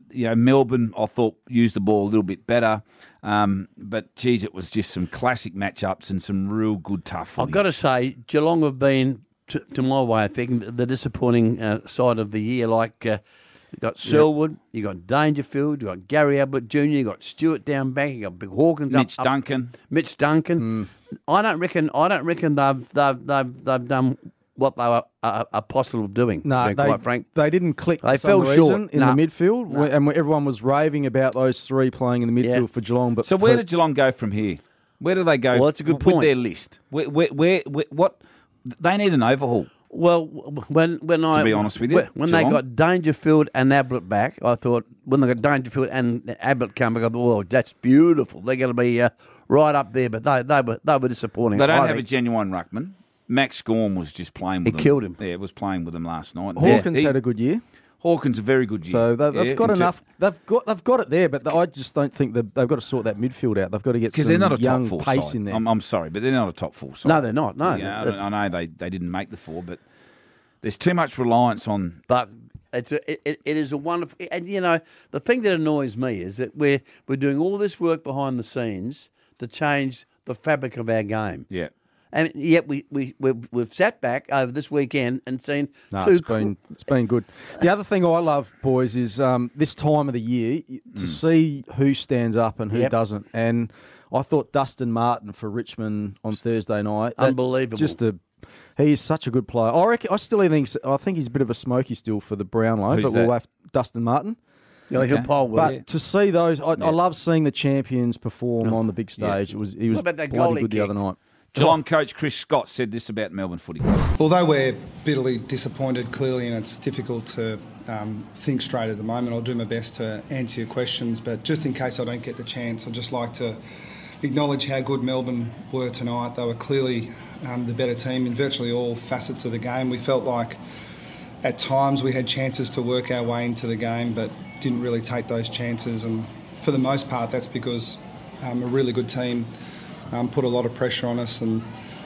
you know, Melbourne, I thought, used the ball a little bit better. Um, but, geez, it was just some classic matchups and some real good tough footy. I've got to say, Geelong have been, to, to my way of thinking, the disappointing uh, side of the year. Like, uh, you got Selwood, you got Dangerfield, you got Gary Ablett Junior, you got Stewart down back, you got Big Hawkins Mitch up, Duncan. Up, Mitch Duncan. Mm. I don't reckon. I don't reckon they've they've they've, they've done what they were uh, are possible of doing. No, to be they, quite frank, they didn't click. They for some fell reason short in no. the midfield, No. and everyone was raving about those three playing in the midfield Yeah. for Geelong. But So where for, did Geelong go from here? Where do they go? Well, that's a good with point. their list. Where, where, where, where, what? They need an overhaul. Well, when when I To be honest with you, when, when they Geelong. got Dangerfield and Ablett back, I thought when they got Dangerfield and Ablett come back, I thought, "Oh, that's beautiful. They're going to be uh, right up there." But they they were they were disappointing. They don't I have a think. genuine ruckman. Max Gorm was just playing with He them. killed him. Yeah, was playing with them last night. Hawkins He- had a good year. Hawkins a very good year. So they've, they've Yeah, got in ter- enough. They've got they've got it there, but I just don't think that they've got to sort that midfield out. They've got to get some Because they're not a young top four pace side. in there. I'm, I'm sorry, but they're not a top four side. No, they're not. No, Yeah, They're- I, I know they, they didn't make the four, but there's too much reliance on. But it's a, it, it is a wonderful, and you know the thing that annoys me is that we're we're doing all this work behind the scenes to change the fabric of our game. Yeah. And yet we, we, we've, we've sat back over this weekend and seen No, two... it's been it's been good. The other thing I love, boys, is um, this time of the year y- to see who stands up and who Yep. doesn't. And I thought Dustin Martin for Richmond on Thursday night, that- Unbelievable. Just a, he is such a good player. I reckon. I still think I think he's a bit of a smoky still for the Brownlow, Who's but we'll that? have Dustin Martin. Yeah, he'll poll well. But to see those, I, Yeah. I love seeing the champions perform on the big stage. It was he was What about that goal bloody he good the other kicked? night. Geelong coach Chris Scott said this about Melbourne footy. Although we're bitterly disappointed, clearly, and it's difficult to um, think straight at the moment, I'll do my best to answer your questions. But just in case I don't get the chance, I'd just like to acknowledge how good Melbourne were tonight. They were clearly um, the better team in virtually all facets of the game. We felt like at times we had chances to work our way into the game, but didn't really take those chances. And for the most part, that's because um, a really good team Um, put a lot of pressure on us, and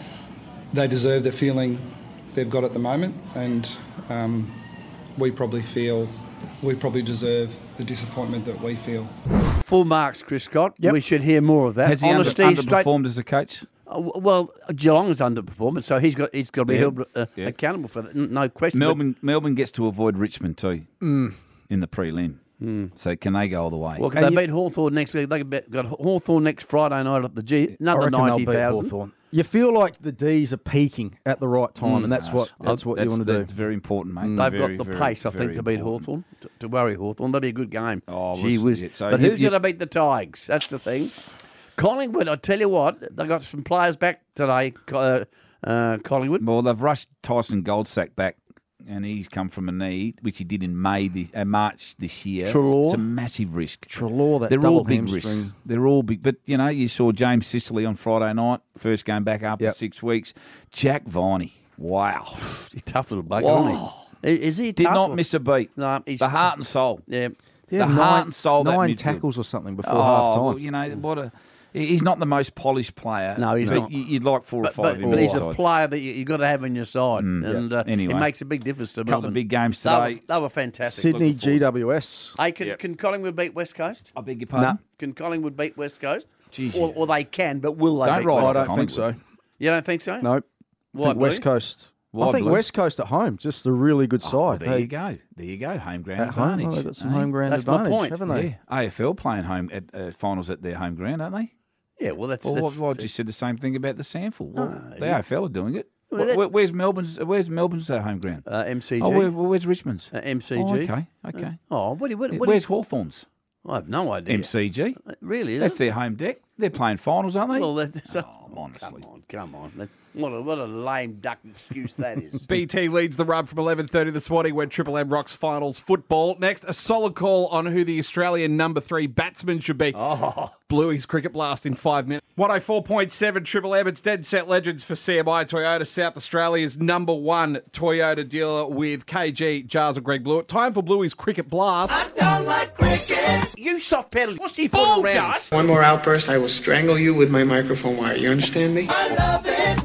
they deserve the feeling they've got at the moment, and um, we probably feel we probably deserve the disappointment that we feel. Full marks, Chris Scott. We should hear more of that. Has he under, Honesty, straight- underperformed as a coach? Uh, w- well, Geelong is underperforming, so he's got he's got to be Yeah. held uh, Yeah. accountable for that. N- No question. but- Melbourne Melbourne gets to avoid Richmond too Mm. in the prelim. So can they go all the way? Well, because they beat Hawthorn next week. They've got Hawthorn next Friday night at the G. Another I reckon they'll ninety beat thousand. Hawthorn. You feel like the D's are peaking at the right time, Mm, and that's no, what that's what you want to do. That's very important, mate. They've Very, got the very, pace, I think, very to beat important. Hawthorn, to, to worry Hawthorn. That'd be a good game. Oh, Gee was- whiz. yeah, so but you- who's you- going to beat the Tigers? That's the thing. Collingwood, I tell you what, they got some players back today, uh, uh, Collingwood. Well, they've rushed Tyson Goldsack back, and he's come from a knee, which he did in May, the, uh, March this year. Treloar. It's a massive risk. Treloar, that They're double all big hamstring. risks. They're all big. But, you know, you saw James Sicily on Friday night, first game back after Yep. six weeks. Jack Viney, wow. He's a tough little bloke, Wow. isn't he? Is he Did tough not or- miss a beat. No, he's the heart and soul. Yeah. Yeah, the nine, heart and soul. nine that midfield. tackles or something before oh, half time. well, you know what a. He's not the most polished player. No, he's but not. you- You'd like four But, or five but, in but your he's a side. player that you, you've got to have in your side. Mm. And Yeah. uh, Anyway. it makes a big difference to Couple of Melbourne. big games They were, today. they were fantastic. Sydney Looking forward. G W S. Hey, can, Yep. can Collingwood beat West Coast? I beg your pardon? Can Collingwood beat West Coast? Jeez, or, yeah. or they can, but will they Don't beat ride West I don't Coast? think so. You don't think so? No. I Why, think West Blue? Coast. Why, I think Blue? West Coast at home, just a really good Oh, side. there Hey, you go. There you go. Home ground At home, advantage. oh, they've got some eh? home ground That's my advantage, point. haven't they? Yeah. A F L playing home at uh, finals at their home ground, aren't they? Yeah, well, that's... Well, that's why, why just said the same thing about the Sample? Well, No, the you- A F L are doing it. Well, Where- that- where- where's Melbourne's? Where's Melbourne's uh, home ground? uh, M C G. Oh, where, where's Richmond's? uh, M C G. Oh, okay, okay. Oh, what do you... What, Yeah, what do you- where's Hawthorns? I have no idea. M C G. Uh, Really, is That's it? their home deck. They're playing finals, aren't they? Well, that's... oh, honestly. Come on, come on. That- What a, what a lame duck excuse that is. B T leads the rub from eleven thirty this morning when Triple M rocks finals football. Next, a solid call on who the Australian number three batsman should be. Oh. Bluey's cricket blast in five minutes. one oh four point seven Triple M. It's Dead Set Legends for C M I Toyota, South Australia's number one Toyota dealer with K G, Jars and Greg Blewett. Time for Bluey's cricket blast. I don't like cricket. You soft pedal. What's he fooling around? One more outburst, I will strangle you with my microphone wire. You understand me? I love it.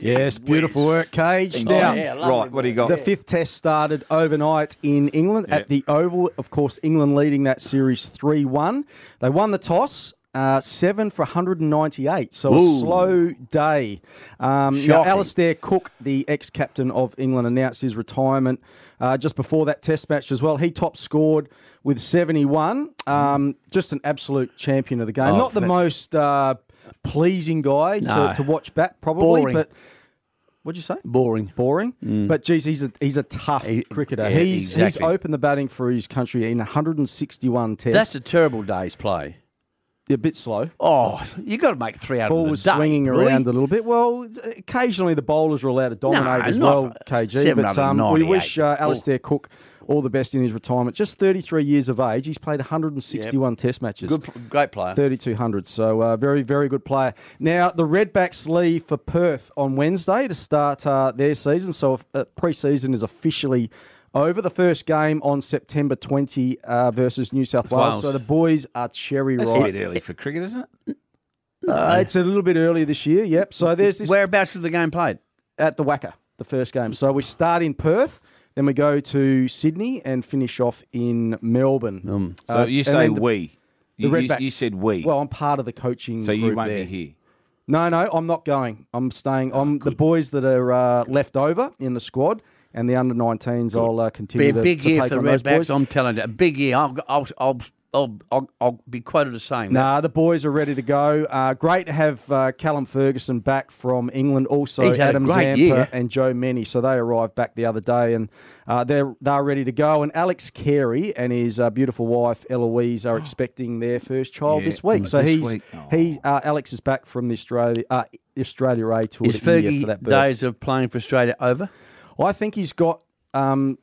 Yes, beautiful work, Cage. Now, yeah, lovely Right, what do you got? the fifth test started overnight in England Yeah. at the Oval. Of course, England leading that series three one. They won the toss. Uh, seven for one hundred ninety-eight, so a Ooh. slow day. Um, now, Shocking. Alistair Cook, the ex-captain of England, announced his retirement uh, just before that test match as well. He top scored with seventy-one. Um, just an absolute champion of the game. Oh, Not the fa- most uh, pleasing guy No. to, to watch back, probably, Boring. but... What'd you say? Boring. Boring, but geez, he's a he's a tough cricketer. yeah, he's he's exactly. opened the batting for his country in one hundred sixty-one tests. That's a terrible day's play. a bit slow. Oh, you got to make three out Ball of the was day, swinging really. around a little bit. Well, occasionally the bowlers are allowed to dominate No, as not well, K G. seven But hundred um, we ninety-eight. wish uh, Alistair Cook all the best in his retirement. Just thirty-three years of age. He's played one hundred sixty-one test matches. Good, great player. thirty-two hundred. So uh, very, very good player. Now, the Redbacks leave for Perth on Wednesday to start uh, their season. So uh, pre-season is officially over. The first game on September twentieth uh, versus New South Wales. Wales. So the boys are cherry That's ripe. a bit early for cricket, isn't it? Uh, it's a little bit earlier this year, yep. So there's this... Whereabouts is the game played? At the Wacker, the first game. So we start in Perth, then we go to Sydney and finish off in Melbourne. Um, So Uh, you and say then the- we. The You, you, Redbacks. you said we. Well, I'm part of the coaching so you group won't there. be here. No, no, I'm not going. I'm staying. I'm the boys that are uh, left over in the squad and the under nineteens. I'll uh, Be continue a to, big to year take for on the those boys. Redbacks. I'm telling you, a big year. I'll, I'll, I'll, I'll, I'll, I'll be quoted as saying that. Nah, the boys are ready to go. Uh, great to have uh, Callum Ferguson back from England. Also, He's had a Adam great Zampa year. and Joe Menny. So they arrived back the other day, and uh, they're they're ready to go. And Alex Carey and his uh, beautiful wife Eloise are expecting their first child Yeah, this week. So this he's week. he uh, Alex is back from the Australia uh, Australia A tour Is to India for that Fergie birth. days of playing for Australia over? I think he's got um,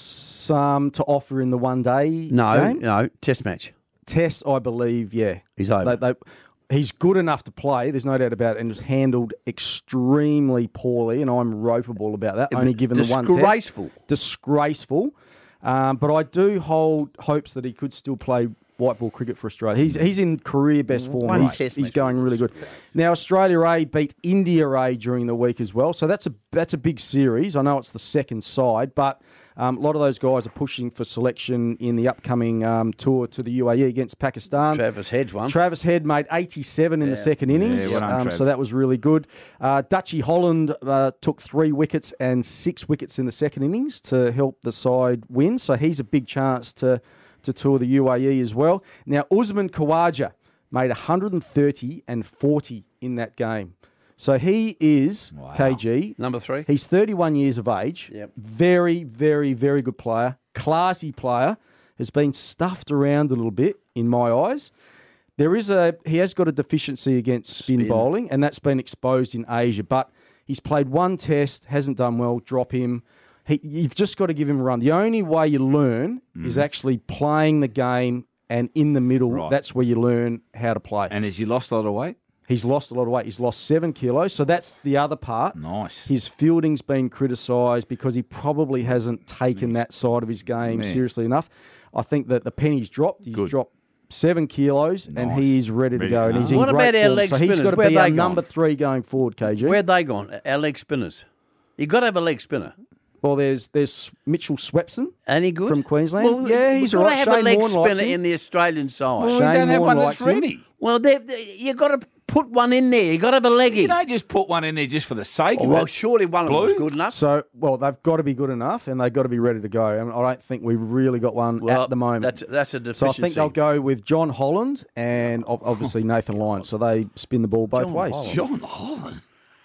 some to offer in the one day No, game. no, test match. Test, I believe, yeah. He's over. They, they, he's good enough to play, there's no doubt about it, and was handled extremely poorly, and I'm ropeable about that, It only was given the one test. disgraceful. Disgraceful. Um, but I do hold hopes that he could still play white ball cricket for Australia. He's he's in career best form. One He's, test he's match going really good. Now, Australia A beat India A during the week as well, so that's a that's a big series. I know it's the second side, but um, a lot of those guys are pushing for selection in the upcoming um, tour to the U A E against Pakistan. Travis Head's one. Travis Head made eighty-seven in the second innings, Yeah, well done, um, Trav. so that was really good. Uh, Dutchy Holland uh, took three wickets and six wickets in the second innings to help the side win, so he's a big chance to, to tour the U A E as well. Now, Usman Khawaja made one hundred thirty and forty in that game. So he is, K G, Number three. he's thirty-one years of age. Yep. Very, very, very good player. Classy player. Has been stuffed around a little bit in my eyes. There is a he has got a deficiency against spin, Spin. bowling, and that's been exposed in Asia. But he's played one test, hasn't done well. Drop him. He, you've just got to give him a run. The only way you learn is actually playing the game, and in the middle, Right. that's where you learn how to play. And has he lost a lot of weight? He's lost a lot of weight. He's lost seven kilos. So that's the other part. Nice. His fielding's been criticised because he probably hasn't taken that side of his game Man. seriously enough. I think that the penny's dropped. He's Good. dropped seven kilos, and Nice. he is ready to Ready go. to And go. he's in What great about our form. leg So he's got spinners? to Where be they our gone? number three going forward, K G. Where they gone? Our leg spinners. You got to have a leg spinner. Well, there's there's Mitchell Swepson Any good from Queensland. Well, yeah, he's we've all got to right. have a Shane leg Warne likes spinner him. in the Australian side. Well, we Shane don't have Warne one that's likes him. ready. Well, they, they, you got to put one in there. You got to have a leggy. You don't just put one in there just for the sake Oh, of well, it. surely one of them was Blue? good enough. So, well, they've got to be good enough, and they've got to be ready to go. I, mean, I don't think we've really got one Well, at the moment. That's that's a So I deficiency. think they'll go with John Holland and ob- obviously Nathan Lyons. So they spin the ball both John ways. Holland. John Holland.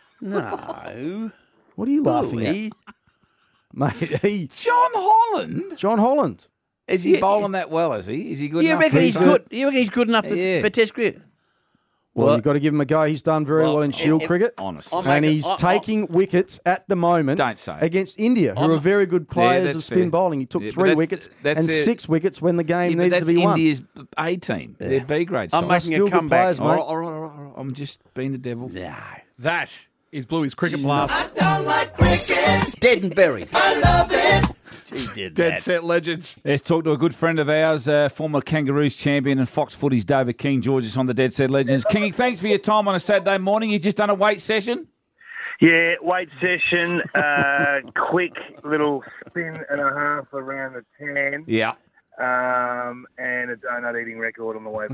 No, What are you laughing Louis. at, mate? He, John Holland? John Holland. Is he Yeah. bowling that well, is he? Is he good You enough? reckon for he's the- good? You reckon he's good enough for, Yeah. for Test cricket? Well, Well- you've got to give him a go. He's done very well, Well, in Shield if- cricket. Honestly. I'm And making- he's I- I- taking wickets at the moment Don't say it. against India, who I'm- are very good players that's of spin fair. bowling. He took Yeah, but three that's- wickets that's and their- six wickets when the game Yeah, but needed that's to be won. India's A team. Their B grade I'm side. making still a good comeback. players, All mate. right, all right, all right, all right. I'm just being the devil. No. That is Bluey's Cricket Blast. Dead and buried. I love it. He did Dead that. Set Legends. Let's talk to a good friend of ours, uh, former Kangaroos champion and Fox Footy's David King. George is on the Dead Set Legends. Kingy, thanks for your time on a Saturday morning. You just done a weight session? Yeah, weight session, uh, quick little spin and a half around the tan. Yeah. Um, and a donut eating record on the way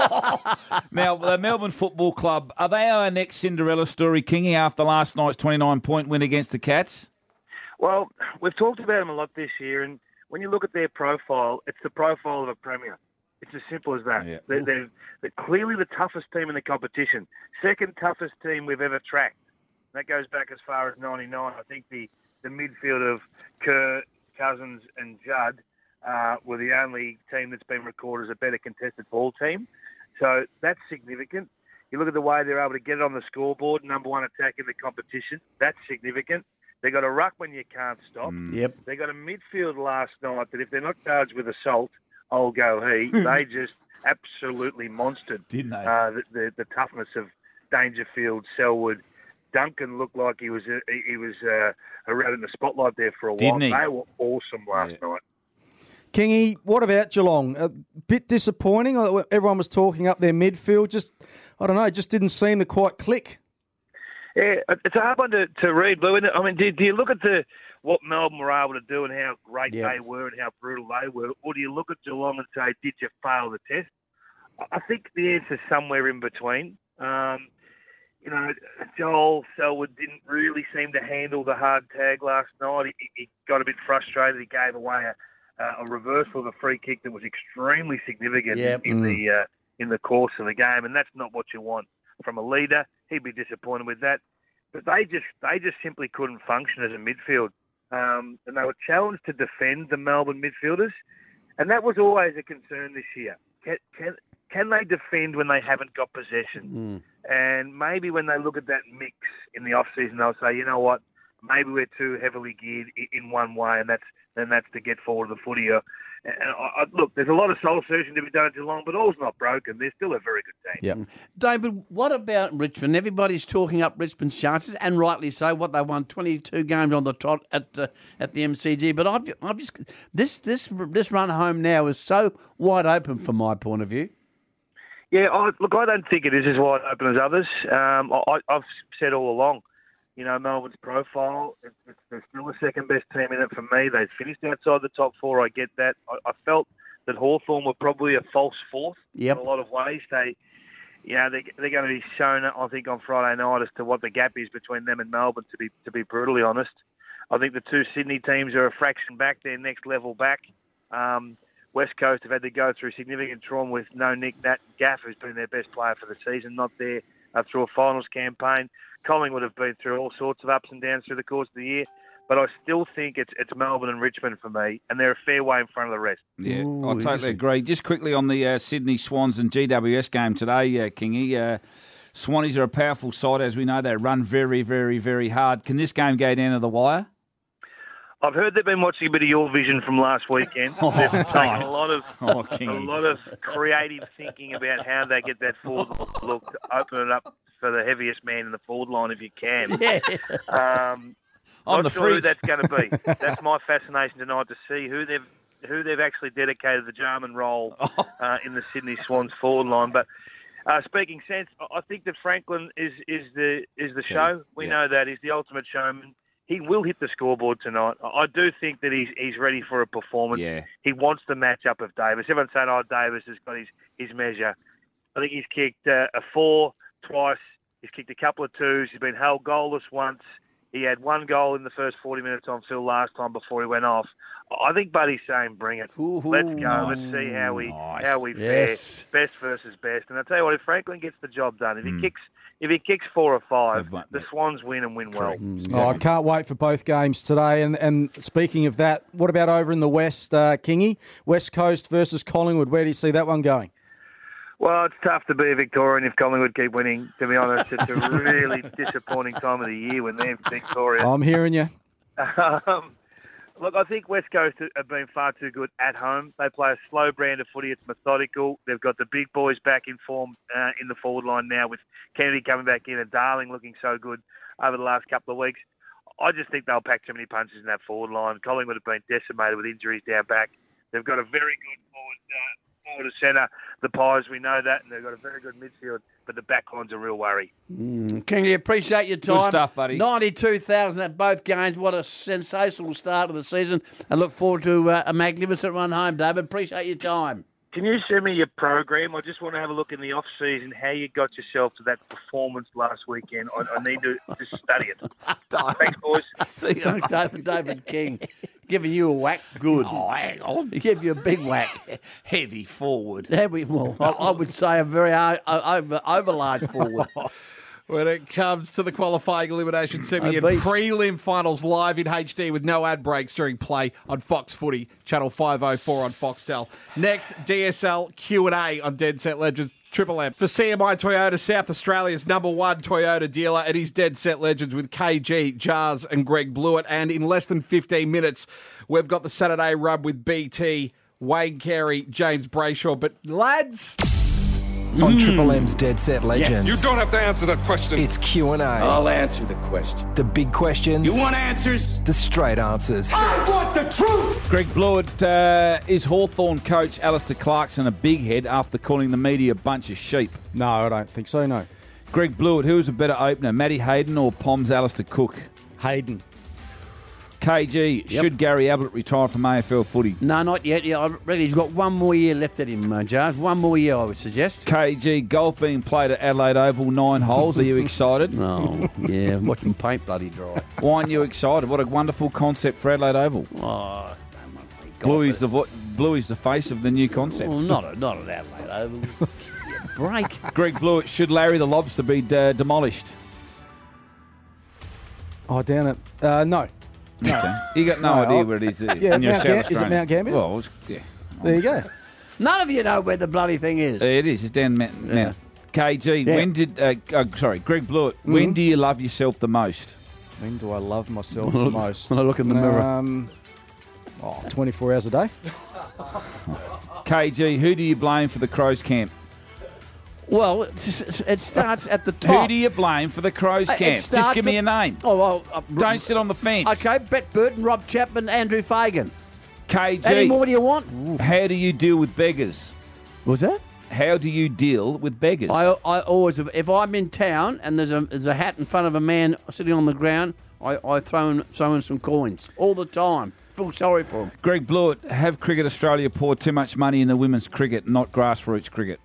back. Now, the Melbourne Football Club, are they our next Cinderella story, Kingy, after last night's twenty-nine point win against the Cats? Well, we've talked about them a lot this year, and when you look at their profile, it's the profile of a premier. It's as simple as that. Yeah. They're, they're, they're clearly the toughest team in the competition. Second toughest team we've ever tracked. That goes back as far as ninety-nine. I think the, the midfield of Kerr, Cousins and Judd uh, were the only team that's been recorded as a better contested ball team. So that's significant. You look at the way they're able to get it on the scoreboard, number one attack in the competition. That's significant. They got a ruckman you can't stop. Yep. They got a midfield last night that if they're not charged with assault, I'll go he. They just absolutely monstered. Didn't they? Uh, the, the, the toughness of Dangerfield, Selwood. Duncan looked like he was uh, he was uh, around in the spotlight there for a Didn't while. he? They were awesome last night. Kingy, what about Geelong? A bit disappointing. Everyone was talking up their midfield. Just, I don't know, just didn't seem to quite click. Yeah, it's a hard one to, to read, Lou. Isn't it? I mean, do, do you look at the what Melbourne were able to do and how great Yep. they were and how brutal they were, or do you look at Geelong and say, did you fail the test? I think the answer's somewhere in between. Um, you know, Joel Selwood didn't really seem to handle the hard tag last night. He, he got a bit frustrated. He gave away a, a reversal of a free kick that was extremely significant Yep. in Mm. the uh, in the course of the game, and that's not what you want from a leader. He'd be disappointed with that. But they just they just simply couldn't function as a midfield. Um, and they were challenged to defend the Melbourne midfielders. And that was always a concern this year. Can, can, can they defend when they haven't got possession? And maybe when they look at that mix in the off-season, they'll say, you know what, maybe we're too heavily geared i- in one way, and that's then that's to get forward of the footy. Or, and I, I, look, there's a lot of soul-searching to be done at Geelong, but all's not broken. They're still a very good team. Yeah. David, what about Richmond? Everybody's talking up Richmond's chances, and rightly so. What they won twenty-two games on the trot at uh, at the M C G. But I've, I've just this this this run home now is so wide open from my point of view. Yeah, I, look, I don't think it is as wide open as others. Um, I, I've said all along, you know, Melbourne's profile, it's, it's, they're still the second best team in it for me. They've finished outside the top four. I get that. I, I felt that Hawthorn were probably a false fourth Yep. in a lot of ways. They, you know, they, they're going to be shown, I think, on Friday night as to what the gap is between them and Melbourne, to be to be brutally honest. I think the two Sydney teams are a fraction back, their next level back. Um, West Coast have had to go through significant trauma with no Nick Nat Gaff, who's been their best player for the season, not there uh, through a finals campaign. Collingwood have been through all sorts of ups and downs through the course of the year, but I still think it's it's Melbourne and Richmond for me, and they're a fair way in front of the rest. Yeah, Ooh, I totally agree. Just quickly on the uh, Sydney Swans and G W S game today, uh, Kingy. Uh, Swannies are a powerful side, as we know. They run very, very, very hard. Can this game go down to the wire? I've heard they've been watching a bit of your vision from last weekend. Oh, They've taken don't. a lot of Oh, a Kingy. lot of creative thinking about how they get that forward look to open it up for the heaviest man in the forward line if you can. Yeah. Um, On not the sure who fridge. that's going to be. That's my fascination tonight, to see who they've who they've actually dedicated the Jarman role uh, in the Sydney Swans forward line. But uh, speaking sense, I I think that Franklin is is the is the show. We Yeah. know that he's the ultimate showman. He will hit the scoreboard tonight. I do think that he's he's ready for a performance. Yeah. He wants the matchup of Davis. Everyone's saying, "Oh, Davis has got his, his measure." I think he's kicked uh, a four twice. He's kicked a couple of twos. He's been held goalless once. He had one goal in the first forty minutes on Phil last time before he went off. I think Buddy's saying, "Bring it. Ooh, Let's go. nice. Let's see how we Nice. how we Yes. fare. Best versus best." And I tell you what, if Franklin gets the job done, if he kicks if he kicks four or five, They've won- the Swans win and win well. Oh, I can't wait for both games today. And, and speaking of that, what about over in the West, uh, Kingy? West Coast versus Collingwood. Where do you see that one going? Well, it's tough to be a Victorian if Collingwood keep winning, to be honest. It's a really disappointing time of the year when they're Victoria. I'm hearing you. Um, look, I think West Coast have been far too good at home. They play a slow brand of footy. It's methodical. They've got the big boys back in form uh, in the forward line now, with Kennedy coming back in and Darling looking so good over the last couple of weeks. I just think they'll pack too many punches in that forward line. Collingwood have been decimated with injuries down back. They've got a very good forward uh, forward to centre. The Pies, we know that, and they've got a very good midfield, but the back line's a real worry. Mm, Kingy, appreciate your time. Good stuff, buddy. ninety-two thousand at both games. What a sensational start of the season. I look forward to uh, a magnificent run home, David. Appreciate your time. Can you send me your program? I just want to have a look in the off season how you got yourself to that performance last weekend. I, I need to just study it. Thanks, boys. See you, David, David King. Giving you a whack, good. Oh, hang on. He gave you a big whack. Heavy forward. Heavy, well, I, I would say a very uh, over, over large forward. When it comes to the qualifying elimination semi and beast. prelim finals live in H D with no ad breaks during play on Fox Footy, channel five oh four on Foxtel. Next, D S L Q and A on Dead Set Legends. Triple M. For C M I Toyota, South Australia's number one Toyota dealer, it is Dead Set Legends with K G, Jars and Greg Blewett. And in less than fifteen minutes, we've got the Saturday rub with B T, Wayne Carey, James Brayshaw. But lads... On Triple M's Dead Set Legends. You don't have to answer that question. It's Q and A. I'll answer the question. The big questions. You want answers? The straight answers. I want the truth. Greg Blewett, uh, is Hawthorn coach Alistair Clarkson a big head after calling the media a bunch of sheep? No, I don't think so, no. Greg Blewett, who was a better opener, Matty Hayden or Pom's Alistair Cook? Hayden. K G, Yep. should Gary Ablett retire from A F L footy? No, not yet. Yeah, I reckon he's got one more year left at him, uh, Jars. One more year, I would suggest. K G, golf being played at Adelaide Oval, nine holes. Are you excited? No, yeah, watching paint bloody dry. Why aren't you excited? What a wonderful concept for Adelaide Oval. Oh, Bluey's the vo- Bluey's the face of the new concept. well, not a, not an Adelaide Oval. Yeah, break. Greg Blewett, should Larry the Lobster be uh, demolished? Oh, down it. Uh, no. No. Okay. You got no, No, idea I- where it is. uh, Yeah, and you're Mount South Gam- is it Australian. Mount Gambier? Well, it's, yeah. There you go. None of you know where the bloody thing is. It is. It's down Mount. Yeah. Mount. K G, Yeah. when did... Uh, oh, sorry, Greg Blewett, Mhm. when do you love yourself the most? When do I love myself the most? When I look in the mirror. Um, oh, twenty-four hours a day. K G, who do you blame for the Crows camp? Well, it's, it's, it starts at the top. Who do you blame for the Crows Uh, it camp? Just starts give me at- a name. Oh, well... Uh, Don't sit on the fence. Okay, Brett Burton, Rob Chapman, Andrew Fagan. K G, Any more do you want? how do you deal with beggars? What's that? How do you deal with beggars? I, I always, if I'm in town and there's a there's a hat in front of a man sitting on the ground, I, I throw in, throw in some coins all the time. Feel sorry for him. Greg Blewett, have Cricket Australia poured too much money in the women's cricket, not grassroots cricket?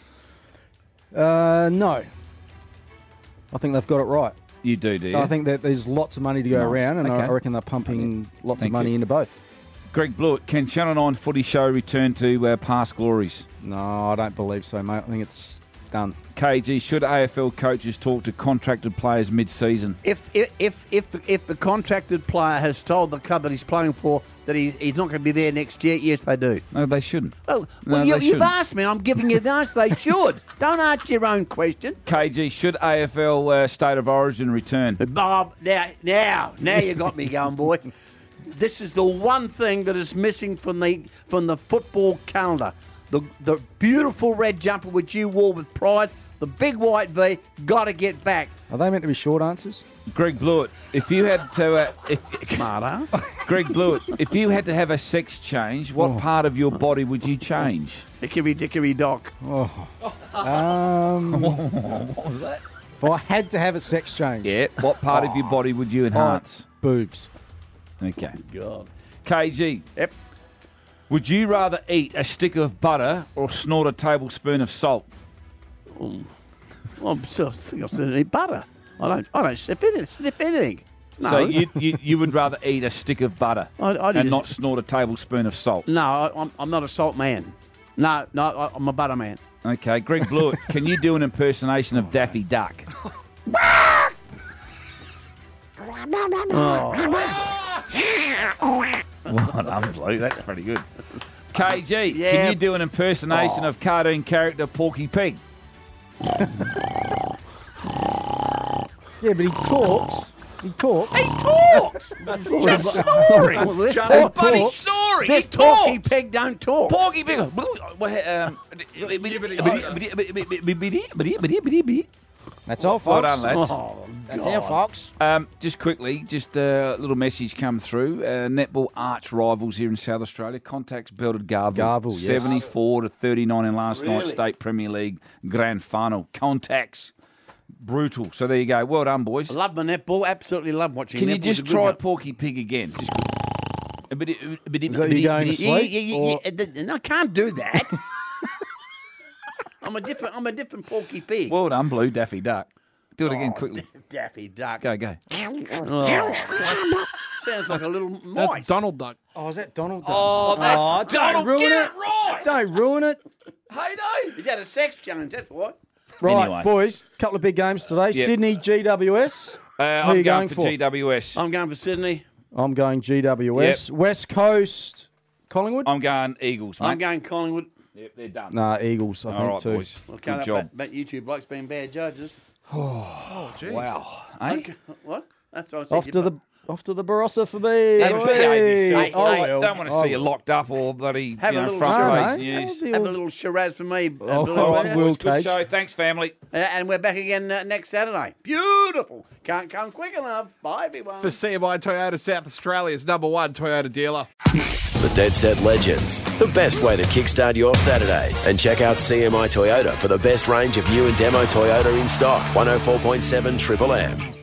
Uh, no. I think they've got it right. You do, do you? I think that there's lots of money to go Nice. around, and I- Okay. I reckon they're pumping lots Thank of money you. into both. Greg Blewett, can Channel nine Footy Show return to uh, past glories? No, I don't believe so, mate. I think it's done. K G, should A F L coaches talk to contracted players mid-season? If if if if the, if the contracted player has told the club that he's playing for that he, he's not going to be there next year, yes, they do. No, they shouldn't. Well, No, well you, they you've shouldn't. asked me. I'm giving you the answer. They should. Don't ask your own question. K G, should A F L uh, State of Origin return? Bob, now, now, now you got me going, boy. This is the one thing that is missing from the from the football calendar. The the beautiful red jumper which you wore with pride, the big white V, got to get back. Are they meant to be short answers? Greg Blewett, if you had to... Uh, if, Smart ass. Greg Blewett, if you had to have a sex change, what Oh. part of your body would you change? Dickory dickory dock. Oh. Um, What was that? if I had to have a sex change. Yeah, what part of your body would you enhance? Boobs. Okay. God. K G. Yep. Would you rather eat a stick of butter or snort a tablespoon of salt? Well, I'm still, still still eat butter. I don't. I don't sniff it. Sniff anything. No. So you, you you would rather eat a stick of butter I, I and just- not snort a tablespoon of salt? No, I, I'm, I'm not a salt man. No, no, I, I'm a butter man. Okay, Greg Blewett, can you do an impersonation of Daffy Duck? Well done, Blue. That's pretty good. K G, Yeah. can you do an impersonation of cartoon character Porky Pig? Yeah, but he talks. He talks. He talks. That's just snoring. Well, this Just pork bloody talks. snoring. This He Porky talks. Pig don't talk. Porky Pig. Um, That's all, Well folks. done, lads. Oh, That's God. our folks. Um, just quickly, just a little message come through. Uh, netball arch rivals here in South Australia. Contacts belted Garville. Garville, yes. seventy-four to thirty-nine in last Really? night's State Premier League Grand Final. Contacts. Brutal. So there you go. Well done, boys. I love my netball. Absolutely love watching Can you netball. just It's a good try one. Porky Pig again? Just a bit, a bit, Is that you going to Yeah, sleep? yeah, yeah, or- yeah. th- No, I can't do that. I'm a different. I'm a different Porky Pig. Well done, Blue Daffy Duck. Do it again Oh, quickly. D- Daffy Duck. Go, go. Oh, sounds like a little mice. That's Donald Duck. Oh, is that Donald Duck? Oh, that's Oh, don't Donald. ruin Get it. it right. Don't ruin it. Hey, no. He's had a sex change. That's what. Right, Anyway. boys, couple of big games today. Yep. Sydney, G W S. Uh, Who I'm are you going, going for, for? G W S. I'm going for Sydney. I'm going G W S. West Coast, Collingwood? I'm going Eagles, mate. I'm going Collingwood. Yep, they're done. Nah, Eagles, I All think, right, too. boys. Well, Good can't job. Bet, bet you two blokes being bad judges. Oh, jeez. Wow. Eh? Okay. What? That's what I said. Off You to bu- the off to the Barossa for me. Hey, Hey, behave yourself. oh, Hey, well. don't want to Oh, see you locked up or bloody Have you a know, little front show. page No, news. no, Have a little Shiraz for me. uh, Oh, Billy, all right, will you? Will Good Cage. show. Thanks, family. Uh, and we're back again uh, next Saturday. Beautiful. Can't come quick enough. Bye, everyone. For C M I Toyota South Australia's number one Toyota dealer. The Dead Set Legends, the best way to kickstart your Saturday. And check out C M I Toyota for the best range of new and demo Toyota in stock. one oh four point seven Triple M.